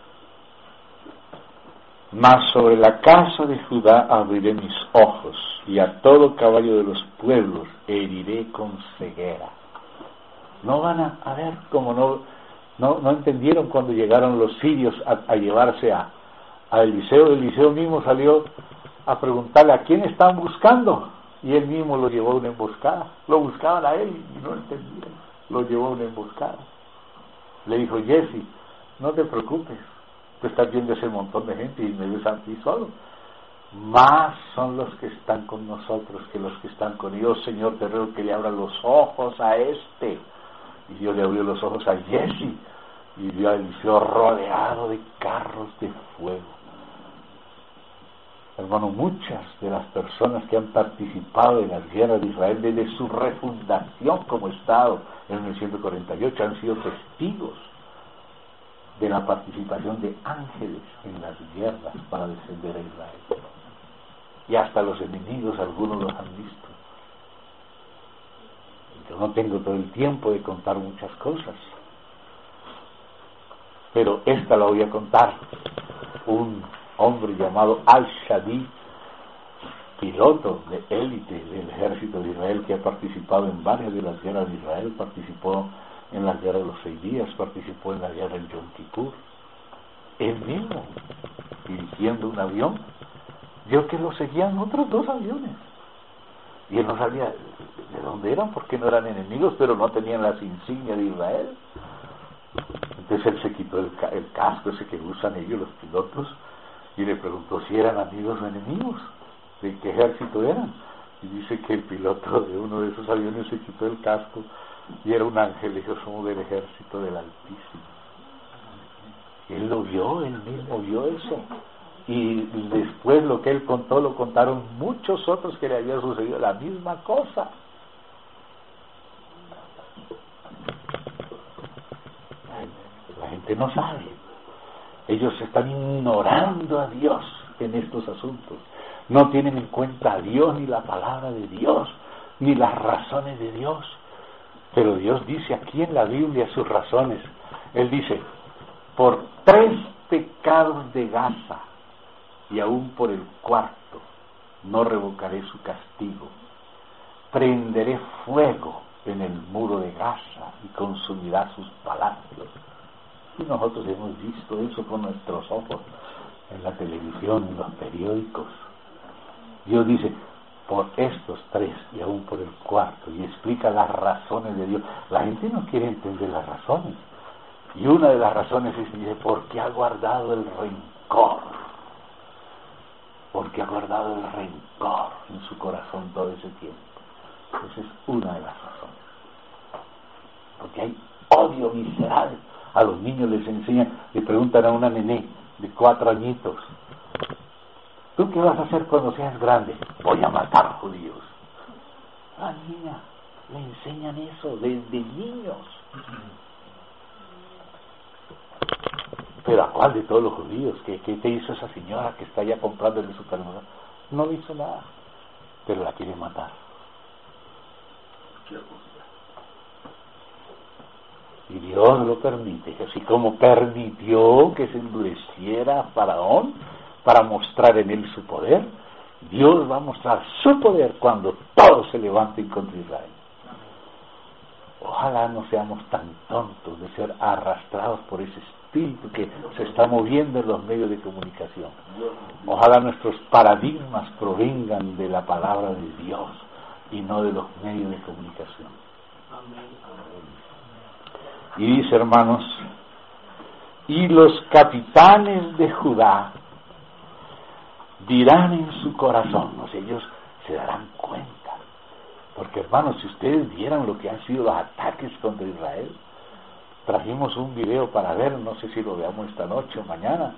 mas sobre la casa de Judá abriré mis ojos, y a todo caballo de los pueblos heriré con ceguera. No van a, a ver, como no, no no entendieron cuando llegaron los sirios a, a llevarse a, a Eliseo. Eliseo mismo salió a preguntarle a quién están buscando, y él mismo lo llevó a una emboscada. Lo buscaban a él y no entendían, lo llevó a una emboscada. Le dijo, Jesse, no te preocupes, tú estás viendo ese montón de gente y me ves a ti solo. Más son los que están con nosotros que los que están con Dios. Señor, te ruego que le abra los ojos a este. Y Dios le abrió los ojos a Jesse, y vio a Eliseo rodeado de carros de fuego. Hermano, muchas de las personas que han participado en las guerras de Israel desde su refundación como Estado en mil novecientos cuarenta y ocho han sido testigos de la participación de ángeles en las guerras para defender a Israel. Y hasta los enemigos, algunos los han visto. Yo no tengo todo el tiempo de contar muchas cosas, pero esta la voy a contar. Un hombre llamado Al-Shadid, piloto de élite del ejército de Israel, que ha participado en varias de las guerras de Israel, participó en la guerra de los seis días, participó en la guerra del Yom Kippur. Él mismo, dirigiendo un avión, vio que lo seguían otros dos aviones. Y él no sabía de dónde eran, porque no eran enemigos, pero no tenían las insignias de Israel. Entonces él se quitó el, ca- el casco ese que usan ellos, los pilotos, y le preguntó si eran amigos o enemigos, de qué ejército eran. Y dice que el piloto de uno de esos aviones se quitó el casco y era un ángel, y dijo: somos del ejército del Altísimo. Y él lo vio, él mismo vio eso. Y después lo que él contó, lo contaron muchos otros que le había sucedido la misma cosa. La gente no sabe. Ellos están ignorando a Dios en estos asuntos. No tienen en cuenta a Dios, ni la palabra de Dios, ni las razones de Dios. Pero Dios dice aquí en la Biblia sus razones. Él dice: por tres pecados de Gaza, y aún por el cuarto, no revocaré su castigo. Prenderé fuego en el muro de Gaza y consumirá sus palacios. Y nosotros hemos visto eso con nuestros ojos, en la televisión, en los periódicos. Dios dice: por estos tres y aún por el cuarto, y explica las razones de Dios. La gente no quiere entender las razones. Y una de las razones es, dice, porque ha guardado el rencor. Porque ha guardado el rencor en su corazón todo ese tiempo. Esa es una de las razones. Porque hay odio visceral. A los niños les enseñan, le preguntan a una nené de cuatro añitos: ¿tú qué vas a hacer cuando seas grande? Voy a matar judíos. La niña, le enseñan eso desde niños. Pero ¿a cuál de todos los judíos? ¿Qué, qué te hizo esa señora que está ya comprando en el supermercado? No le hizo nada, pero la quiere matar. Y Dios lo permite, así como permitió que se endureciera Faraón para mostrar en él su poder. Dios va a mostrar su poder cuando todos se levanten contra Israel. Ojalá no seamos tan tontos de ser arrastrados por ese espíritu que se está moviendo en los medios de comunicación. Ojalá nuestros paradigmas provengan de la palabra de Dios y no de los medios de comunicación. Y dice, hermanos: y los capitanes de Judá dirán en su corazón, o sea, ellos se darán cuenta. Porque, hermanos, si ustedes vieran lo que han sido los ataques contra Israel, trajimos un video para ver, no sé si lo veamos esta noche o mañana,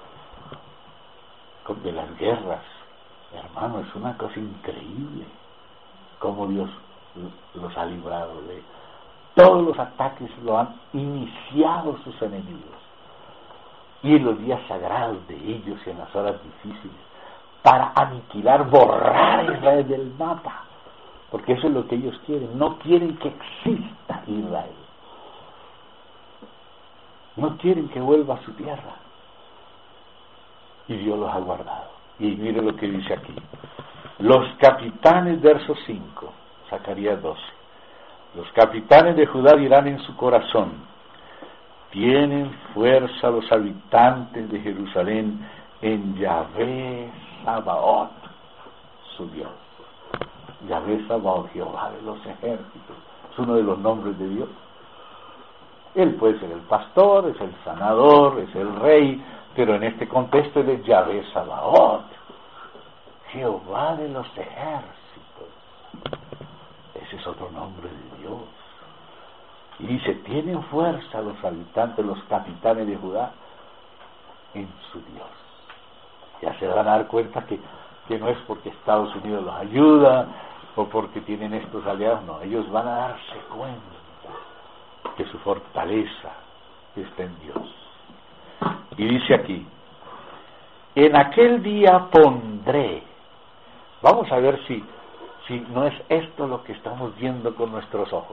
de las guerras. Hermano, es una cosa increíble cómo Dios los ha librado de todos los ataques. Lo han iniciado sus enemigos, y en los días sagrados de ellos y en las horas difíciles, para aniquilar, borrar a Israel del mapa, porque eso es lo que ellos quieren. No quieren que exista Israel, no quieren que vuelva a su tierra, y Dios los ha guardado. Y mire lo que dice aquí: los capitanes, verso cinco, Zacarías doce, los capitanes de Judá dirán en su corazón: tienen fuerza los habitantes de Jerusalén en Yahvé Sabaoth, su Dios. Yahvé Sabaoth, Jehová de los ejércitos, es uno de los nombres de Dios. Él puede ser el pastor, es el sanador, es el rey, pero en este contexto él es Yahvé Sabaoth, Jehová de los ejércitos. Ese es otro nombre de Dios. Y dice, tienen fuerza los habitantes, los capitanes de Judá en su Dios. Ya se van a dar cuenta que, que no es porque Estados Unidos los ayuda o porque tienen estos aliados, no, ellos van a darse cuenta que su fortaleza está en Dios. Y dice aquí, en aquel día pondré, vamos a ver si, si no es esto lo que estamos viendo con nuestros ojos.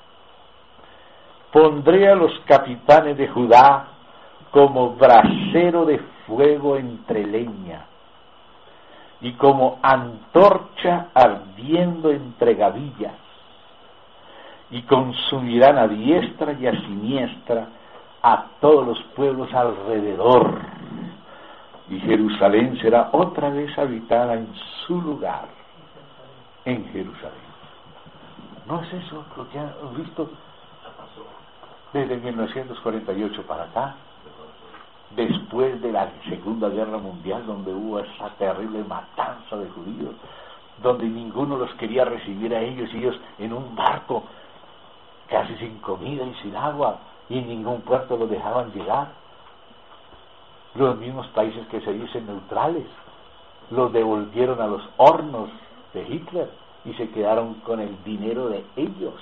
Pondré a los capitanes de Judá como brasero de fuego entre leña, y como antorcha ardiendo entre gavillas, y consumirán a diestra y a siniestra a todos los pueblos alrededor, y Jerusalén será otra vez habitada en su lugar, en Jerusalén. ¿No es eso lo que han visto desde mil novecientos cuarenta y ocho para acá? Después de la Segunda Guerra Mundial, donde hubo esa terrible matanza de judíos, donde ninguno los quería recibir a ellos, y ellos en un barco, casi sin comida y sin agua, y en ningún puerto los dejaban llegar. Los mismos países que se dicen neutrales los devolvieron a los hornos de Hitler y se quedaron con el dinero de ellos.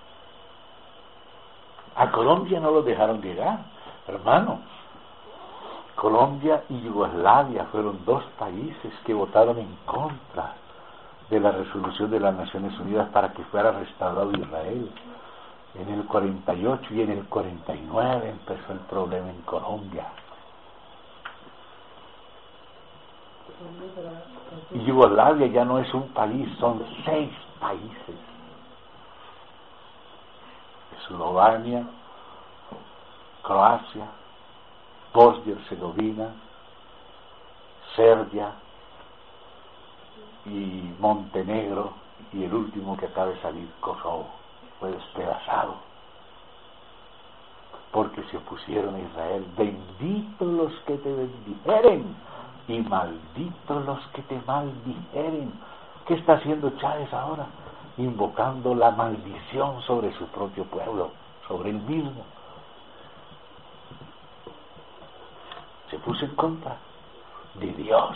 A Colombia no los dejaron llegar, hermano. Colombia y Yugoslavia fueron dos países que votaron en contra de la resolución de las Naciones Unidas para que fuera restaurado Israel. En el cuarenta y ocho y en el cuarenta y nueve empezó el problema en Colombia. Y Yugoslavia ya no es un país, son seis países. Eslovenia, Croacia, Bosnia y Herzegovina, Serbia y Montenegro, y el último que acaba de salir, Kosovo, fue despedazado porque se opusieron a Israel. Benditos los que te bendijeren y malditos los que te maldijeren. ¿Qué está haciendo Chávez ahora? Invocando la maldición sobre su propio pueblo, sobre él mismo. Se puso en contra de Dios.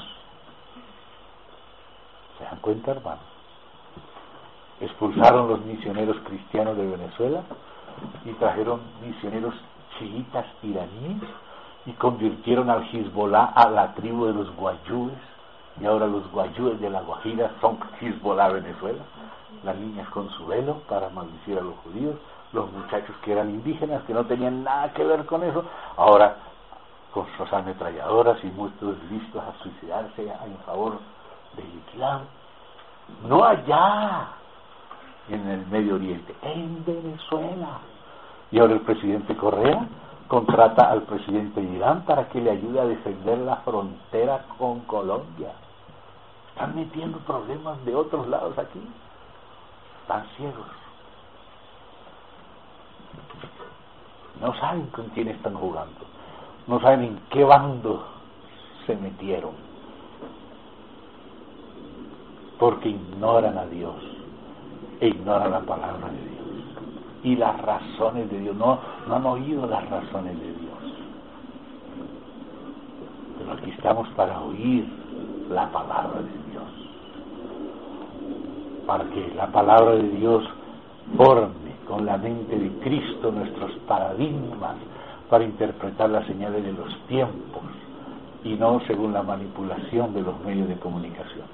¿Se dan cuenta, hermano? Expulsaron los misioneros cristianos de Venezuela y trajeron misioneros chiitas iraníes y convirtieron al Hezbollah a la tribu de los guayúes, y ahora los guayúes de la Guajira son Hezbollah Venezuela. Las niñas con su velo para maldecir a los judíos, los muchachos que eran indígenas, que no tenían nada que ver con eso, ahora con sus ametralladoras y muchos listos a suicidarse en favor del Islam. No allá en el Medio Oriente, en Venezuela. Y ahora el presidente Correa contrata al presidente de Irán para que le ayude a defender la frontera con Colombia. Están metiendo problemas de otros lados aquí. Están ciegos. No saben con quién están jugando. No saben en qué bando se metieron. Porque ignoran a Dios e ignoran la palabra de Dios y las razones de Dios. No, no han oído las razones de Dios. Pero aquí estamos para oír la palabra de Dios, para que la palabra de Dios forme con la mente de Cristo nuestros paradigmas para interpretar las señales de los tiempos y no según la manipulación de los medios de comunicación.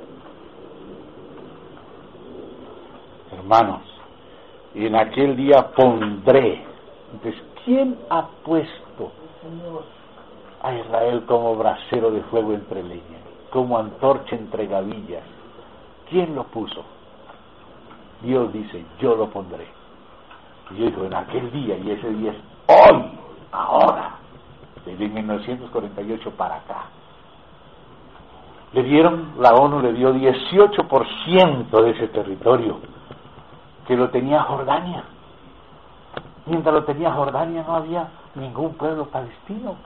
Hermanos, en aquel día pondré. Entonces, ¿quién ha puesto a Israel como brasero de fuego entre leña, como antorcha entre gavillas? ¿Quién lo puso? Dios dice, yo lo pondré. Y yo digo, en aquel día, y ese día es hoy, ahora, desde mil novecientos cuarenta y ocho para acá. Le dieron, la ONU le dio dieciocho por ciento de ese territorio, que lo tenía Jordania. Mientras lo tenía Jordania no había ningún pueblo palestino.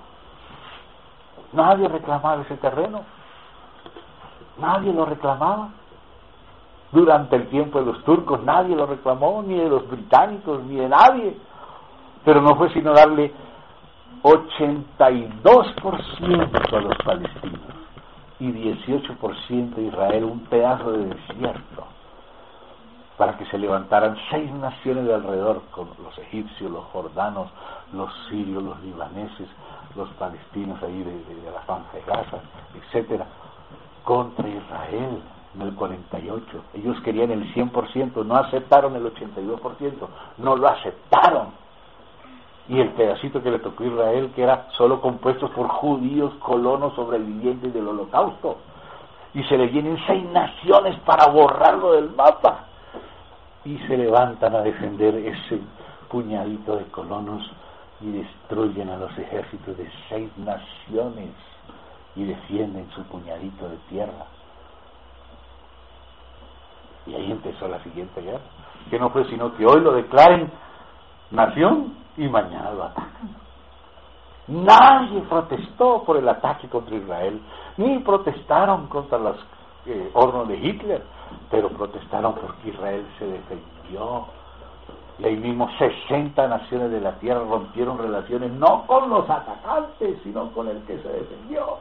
Nadie reclamaba ese terreno. Nadie lo reclamaba. Durante el tiempo de los turcos nadie lo reclamó, ni de los británicos, ni de nadie. Pero no fue sino darle ochenta y dos por ciento a los palestinos y dieciocho por ciento a Israel, un pedazo de desierto, para que se levantaran seis naciones de alrededor, con los egipcios, los jordanos, los sirios, los libaneses, los palestinos ahí de, de, de la franja de Gaza, etcétera, contra Israel en el cuarenta y ocho. Ellos querían el cien por ciento, no aceptaron el ochenta y dos por ciento, no lo aceptaron. Y el pedacito que le tocó a Israel, que era solo compuesto por judíos, colonos sobrevivientes del holocausto, y se le vienen seis naciones para borrarlo del mapa, y se levantan a defender ese puñadito de colonos y destruyen a los ejércitos de seis naciones y defienden su puñadito de tierra. Y ahí empezó la siguiente guerra, que no fue sino que hoy lo declaren nación y mañana lo atacan. Nadie protestó por el ataque contra Israel, ni protestaron contra los eh, hornos de Hitler, pero protestaron porque Israel se defendió. Y ahí mismo sesenta naciones de la tierra rompieron relaciones no con los atacantes, sino con el que se defendió.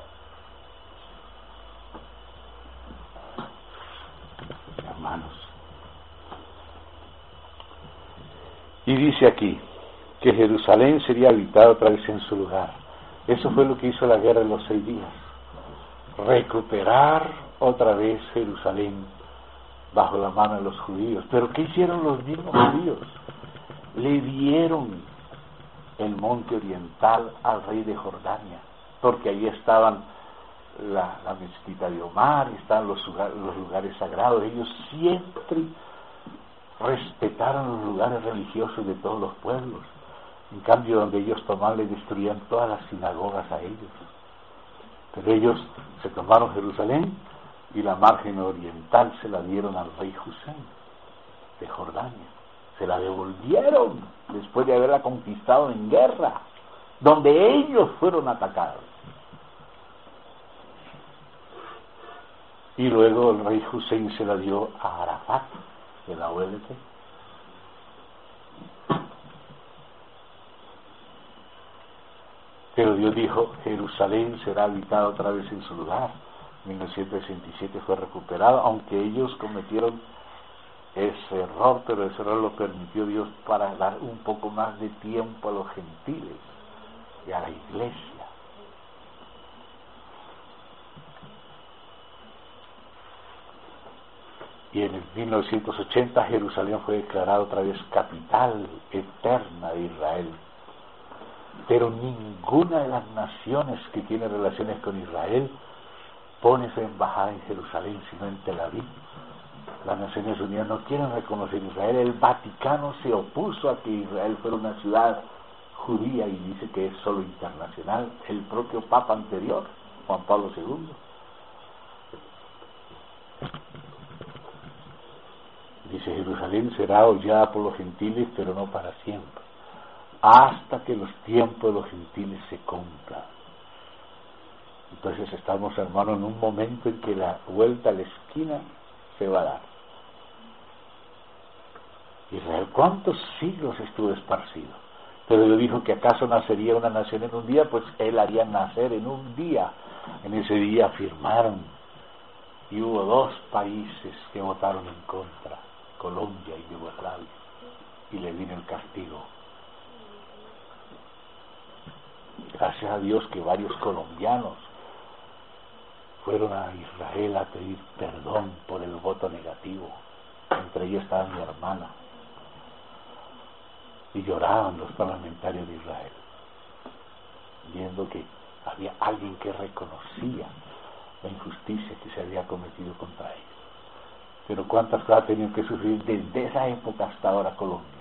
Hermanos, y dice aquí que Jerusalén sería habitada otra vez en su lugar. Eso fue lo que hizo la guerra de los seis días, recuperar otra vez Jerusalén bajo la mano de los judíos. Pero ¿qué hicieron los mismos judíos? Le dieron el monte oriental al rey de Jordania, porque ahí estaban la, la mezquita de Omar, estaban los, los lugares sagrados. Ellos siempre respetaron los lugares religiosos de todos los pueblos. En cambio, donde ellos tomaban, les destruían todas las sinagogas a ellos. Pero ellos se tomaron Jerusalén y la margen oriental se la dieron al rey Hussein de Jordania. Se la devolvieron después de haberla conquistado en guerra, donde ellos fueron atacados. Y luego el rey Hussein se la dio a Arafat de la O L P. Pero Dios dijo, Jerusalén será habitada otra vez en su lugar. En mil novecientos sesenta y siete fue recuperado, aunque ellos cometieron ese error, pero ese error lo permitió Dios para dar un poco más de tiempo a los gentiles y a la iglesia. Y en el mil novecientos ochenta Jerusalén fue declarada otra vez capital eterna de Israel. Pero ninguna de las naciones que tiene relaciones con Israel pone su embajada en Jerusalén, sino en Tel Aviv. Las Naciones Unidas no quieren reconocer Israel. El Vaticano se opuso a que Israel fuera una ciudad judía y dice que es solo internacional. El propio Papa anterior, Juan Pablo segundo. Dice, Jerusalén será hollada por los gentiles, pero no para siempre, hasta que los tiempos de los gentiles se cumplan. Entonces estamos, hermanos, en un momento en que la vuelta a la esquina se va a dar. Israel, ¿cuántos siglos estuvo esparcido? Pero Dios dijo que acaso nacería una nación en un día, pues Él haría nacer en un día. En ese día firmaron, y hubo dos países que votaron en contra, Colombia y Yugoslavia, y le vino el castigo. Gracias a Dios que varios colombianos fueron a Israel a pedir perdón por el voto negativo. Entre ellos estaba mi hermana, y lloraban los parlamentarios de Israel, viendo que había alguien que reconocía la injusticia que se había cometido contra ellos. Pero cuántas cosas ha tenido que sufrir desde esa época hasta ahora Colombia.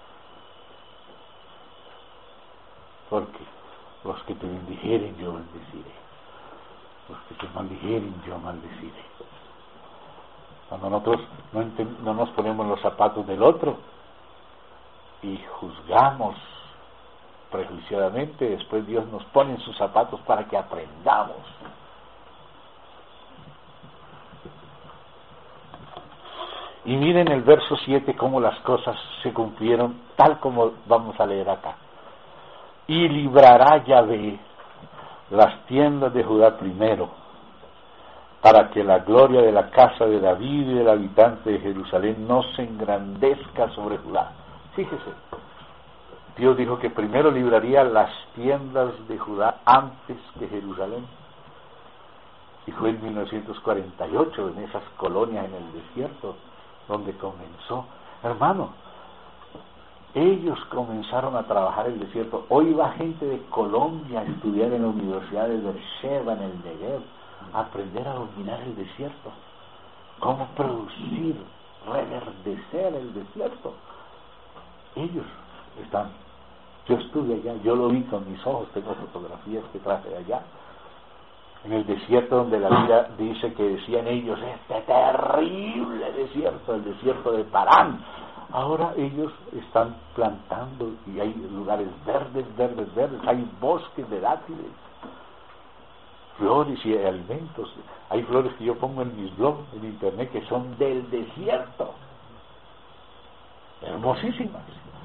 Porque los que te bendijeren yo bendeciré, los que te maldijeren yo maldeciré. Cuando nosotros no, no nos ponemos en los zapatos del otro y juzgamos prejuiciadamente, después Dios nos pone en sus zapatos para que aprendamos. Y miren el verso siete cómo las cosas se cumplieron tal como vamos a leer acá. Y librará Yahvé las tiendas de Judá primero, para que la gloria de la casa de David y del habitante de Jerusalén no se engrandezca sobre Judá. Fíjese, Dios dijo que primero libraría las tiendas de Judá antes que Jerusalén. Y fue en mil novecientos cuarenta y ocho, en esas colonias en el desierto, donde comenzó. Hermano, ellos comenzaron a trabajar el desierto. Hoy va gente de Colombia a estudiar en la Universidad de Beersheba, en el Negev, a aprender a dominar el desierto. Cómo producir, reverdecer el desierto. Ellos están. Yo estuve allá, yo lo vi con mis ojos, tengo fotografías que traje de allá. En el desierto donde la Biblia dice que decían ellos, este terrible desierto, el desierto de Parán. Ahora ellos están plantando y hay lugares verdes, verdes, verdes, hay bosques de dátiles, flores y alimentos. Hay flores que yo pongo en mis blogs, en internet, que son del desierto, hermosísimas,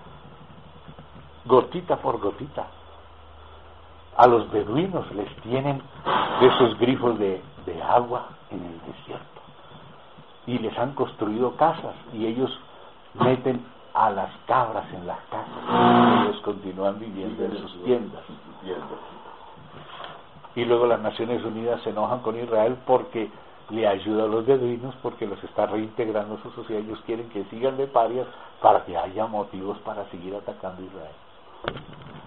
gotita por gotita. A los beduinos les tienen de esos grifos de, de agua en el desierto y les han construido casas y ellos meten a las cabras en las casas y ellos continúan viviendo en sus tiendas. Y luego las Naciones Unidas se enojan con Israel porque le ayuda a los beduinos, porque los está reintegrando a su sociedad. Ellos quieren que sigan de parias para que haya motivos para seguir atacando a Israel.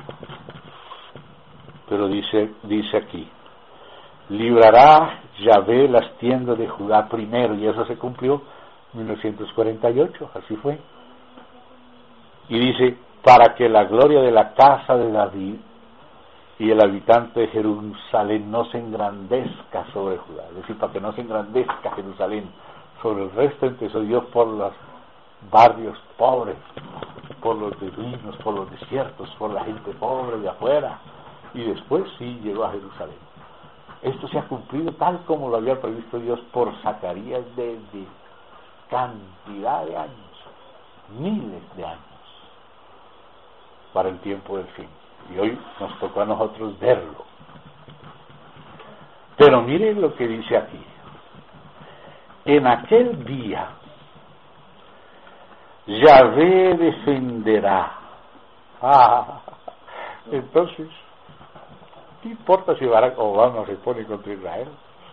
Pero dice, dice aquí, librará Yahvé las tiendas de Judá primero, y eso se cumplió en mil novecientos cuarenta y ocho, así fue. Y dice, para que la gloria de la casa de David y el habitante de Jerusalén no se engrandezca sobre Judá, es decir, para que no se engrandezca Jerusalén sobre el resto. Empezó Dios por los barrios pobres, por los beduinos, por los desiertos, por la gente pobre de afuera, y después sí llegó a Jerusalén. Esto se ha cumplido tal como lo había previsto Dios por Zacarías desde cantidad de años, miles de años, para el tiempo del fin. Y hoy nos tocó a nosotros verlo. Pero miren lo que dice aquí. En aquel día Yahvé defenderá. Ah, entonces, ¿qué importa si Barack Obama se pone contra Israel?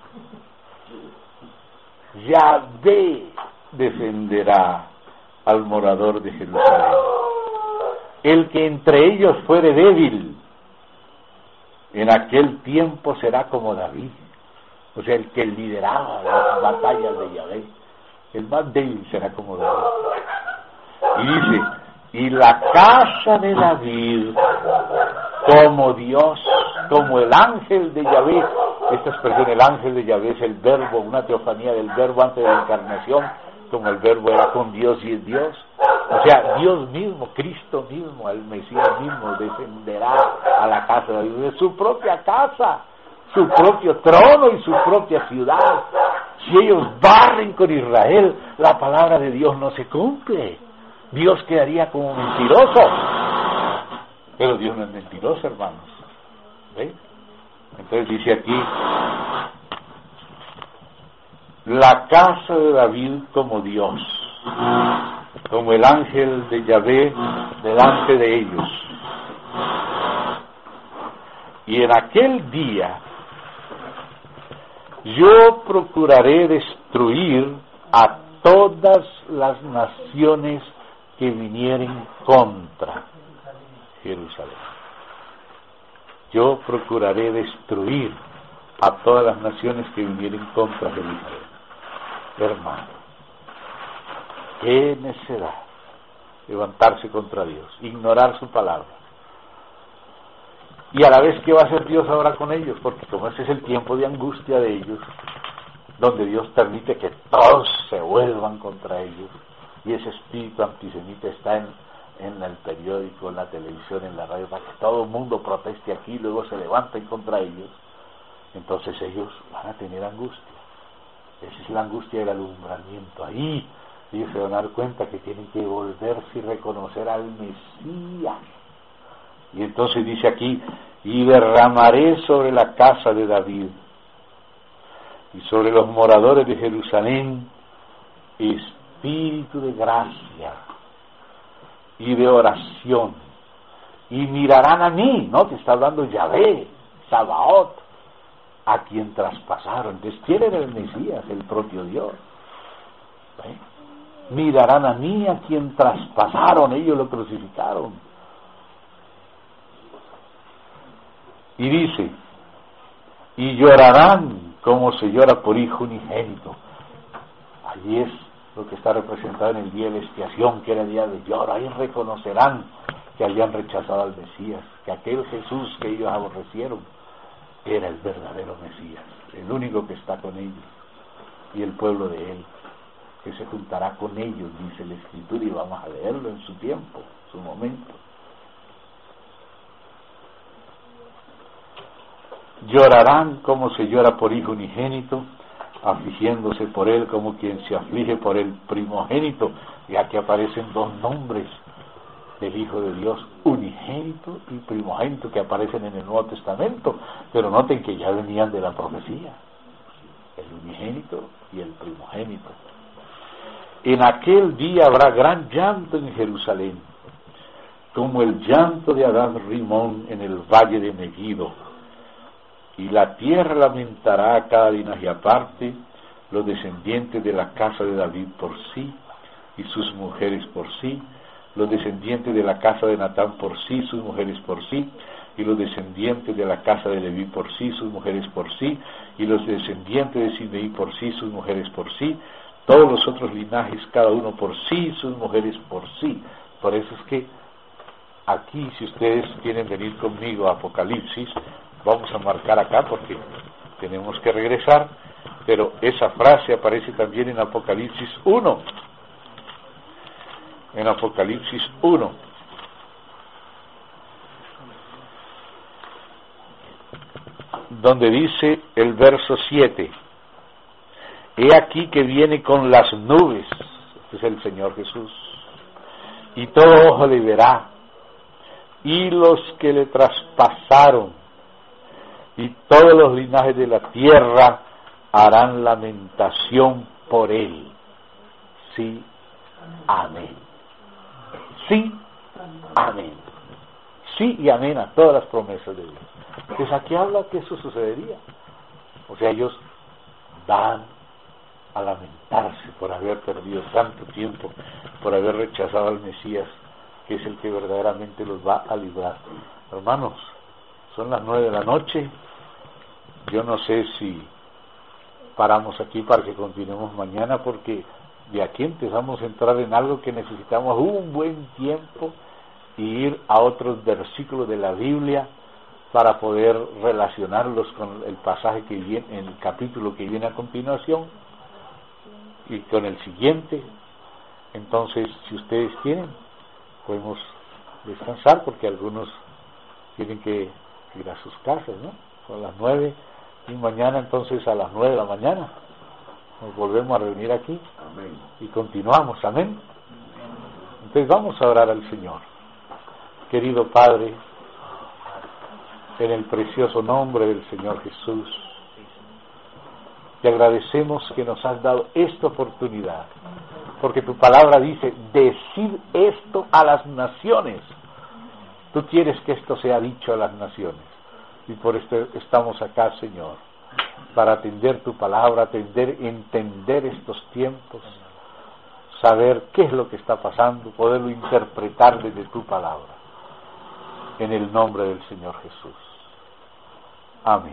Yahvé defenderá al morador de Jerusalén. El que entre ellos fuere débil, en aquel tiempo será como David. O sea, el que lideraba las batallas de Yahvé, el más débil será como David. Y dice, y la casa de David como Dios, como el ángel de Yahvé. Esta expresión, el ángel de Yahvé, es el verbo, una teofanía del verbo antes de la encarnación, como el verbo era con Dios y es Dios. O sea, Dios mismo, Cristo mismo, el Mesías mismo, descenderá a la casa de David, de su propia casa, su propio trono y su propia ciudad. Si ellos barren con Israel, la palabra de Dios no se cumple. Dios quedaría como mentiroso. Pero Dios no es mentiroso, hermanos. ¿Ve? Entonces dice aquí, la casa de David como Dios, como el ángel de Yahvé delante de ellos. Y en aquel día yo procuraré destruir a todas las naciones que vinieren contra Jerusalén. Yo procuraré destruir a todas las naciones que vinieren contra Jerusalén. Hermano, qué necedad levantarse contra Dios, ignorar su palabra. Y a la vez, ¿qué va a hacer Dios ahora con ellos? Porque como ese es el tiempo de angustia de ellos, donde Dios permite que todos se vuelvan contra ellos, y ese espíritu antisemita está en, en el periódico, en la televisión, en la radio, para que todo el mundo proteste aquí y luego se levanten contra ellos, entonces ellos van a tener angustia. Esa es la angustia del alumbramiento. Ahí Ellos se van a dar cuenta que tienen que volverse y reconocer al Mesías. Y entonces dice aquí, y derramaré sobre la casa de David y sobre los moradores de Jerusalén espíritu de gracia y de oración, y mirarán a mí, ¿no? Que está hablando Yahvé, Sabaoth, a quien traspasaron. Entonces, ¿quién era el Mesías? El propio Dios. ¿Eh? Mirarán a mí, a quien traspasaron, ellos lo crucificaron. Y dice, y llorarán como se llora por hijo unigénito. Allí es lo que está representado en el día de la expiación, que era el día de lloro. Ahí reconocerán que habían rechazado al Mesías, que aquel Jesús que ellos aborrecieron era el verdadero Mesías, el único que está con ellos, y el pueblo de él, que se juntará con ellos, dice la Escritura, y vamos a leerlo en su tiempo, su momento. Llorarán como se llora por hijo unigénito, afligiéndose por él como quien se aflige por el primogénito. Y aquí aparecen dos nombres del Hijo de Dios, unigénito y primogénito, que aparecen en el Nuevo Testamento, pero noten que ya venían de la profecía, el unigénito y el primogénito. En aquel día habrá gran llanto en Jerusalén, como el llanto de Adán Rimón en el valle de Megiddo, y la tierra lamentará a cada linaje aparte, los descendientes de la casa de David por sí, y sus mujeres por sí, los descendientes de la casa de Natán por sí, sus mujeres por sí, y los descendientes de la casa de Leví por sí, sus mujeres por sí, y los descendientes de Simeí por sí, sus mujeres por sí, todos los otros linajes, cada uno por sí, sus mujeres por sí. Por eso es que aquí, si ustedes quieren venir conmigo a Apocalipsis, vamos a marcar acá porque tenemos que regresar, pero esa frase aparece también en Apocalipsis uno. En Apocalipsis uno. Donde dice el verso siete, he aquí que viene con las nubes, este es el Señor Jesús, y todo ojo le verá, y los que le traspasaron, y todos los linajes de la tierra harán lamentación por él. Sí, amén. Sí, amén. Sí y amén a todas las promesas de Dios. Pues aquí habla que eso sucedería. O sea, ellos van a lamentarse por haber perdido tanto tiempo, por haber rechazado al Mesías, que es el que verdaderamente los va a librar. Hermanos, son las nueve de la noche. Yo no sé si paramos aquí para que continuemos mañana, porque de aquí empezamos a entrar en algo que necesitamos un buen tiempo y ir a otros versículos de la Biblia para poder relacionarlos con el pasaje que viene, el capítulo que viene a continuación y con el siguiente. Entonces, si ustedes quieren, podemos descansar, porque algunos tienen que ir a sus casas, ¿no? Son las nueve, y mañana entonces a las nueve de la mañana nos volvemos a reunir aquí. Amén. Y continuamos. Amén. Entonces vamos a orar al Señor. Querido Padre, en el precioso nombre del Señor Jesús, te agradecemos que nos has dado esta oportunidad, porque tu palabra dice, decid esto a las naciones. Tú quieres que esto sea dicho a las naciones, y por esto estamos acá, Señor, para atender tu palabra, atender, entender estos tiempos, saber qué es lo que está pasando, poderlo interpretar desde tu palabra, en el nombre del Señor Jesús. Amén.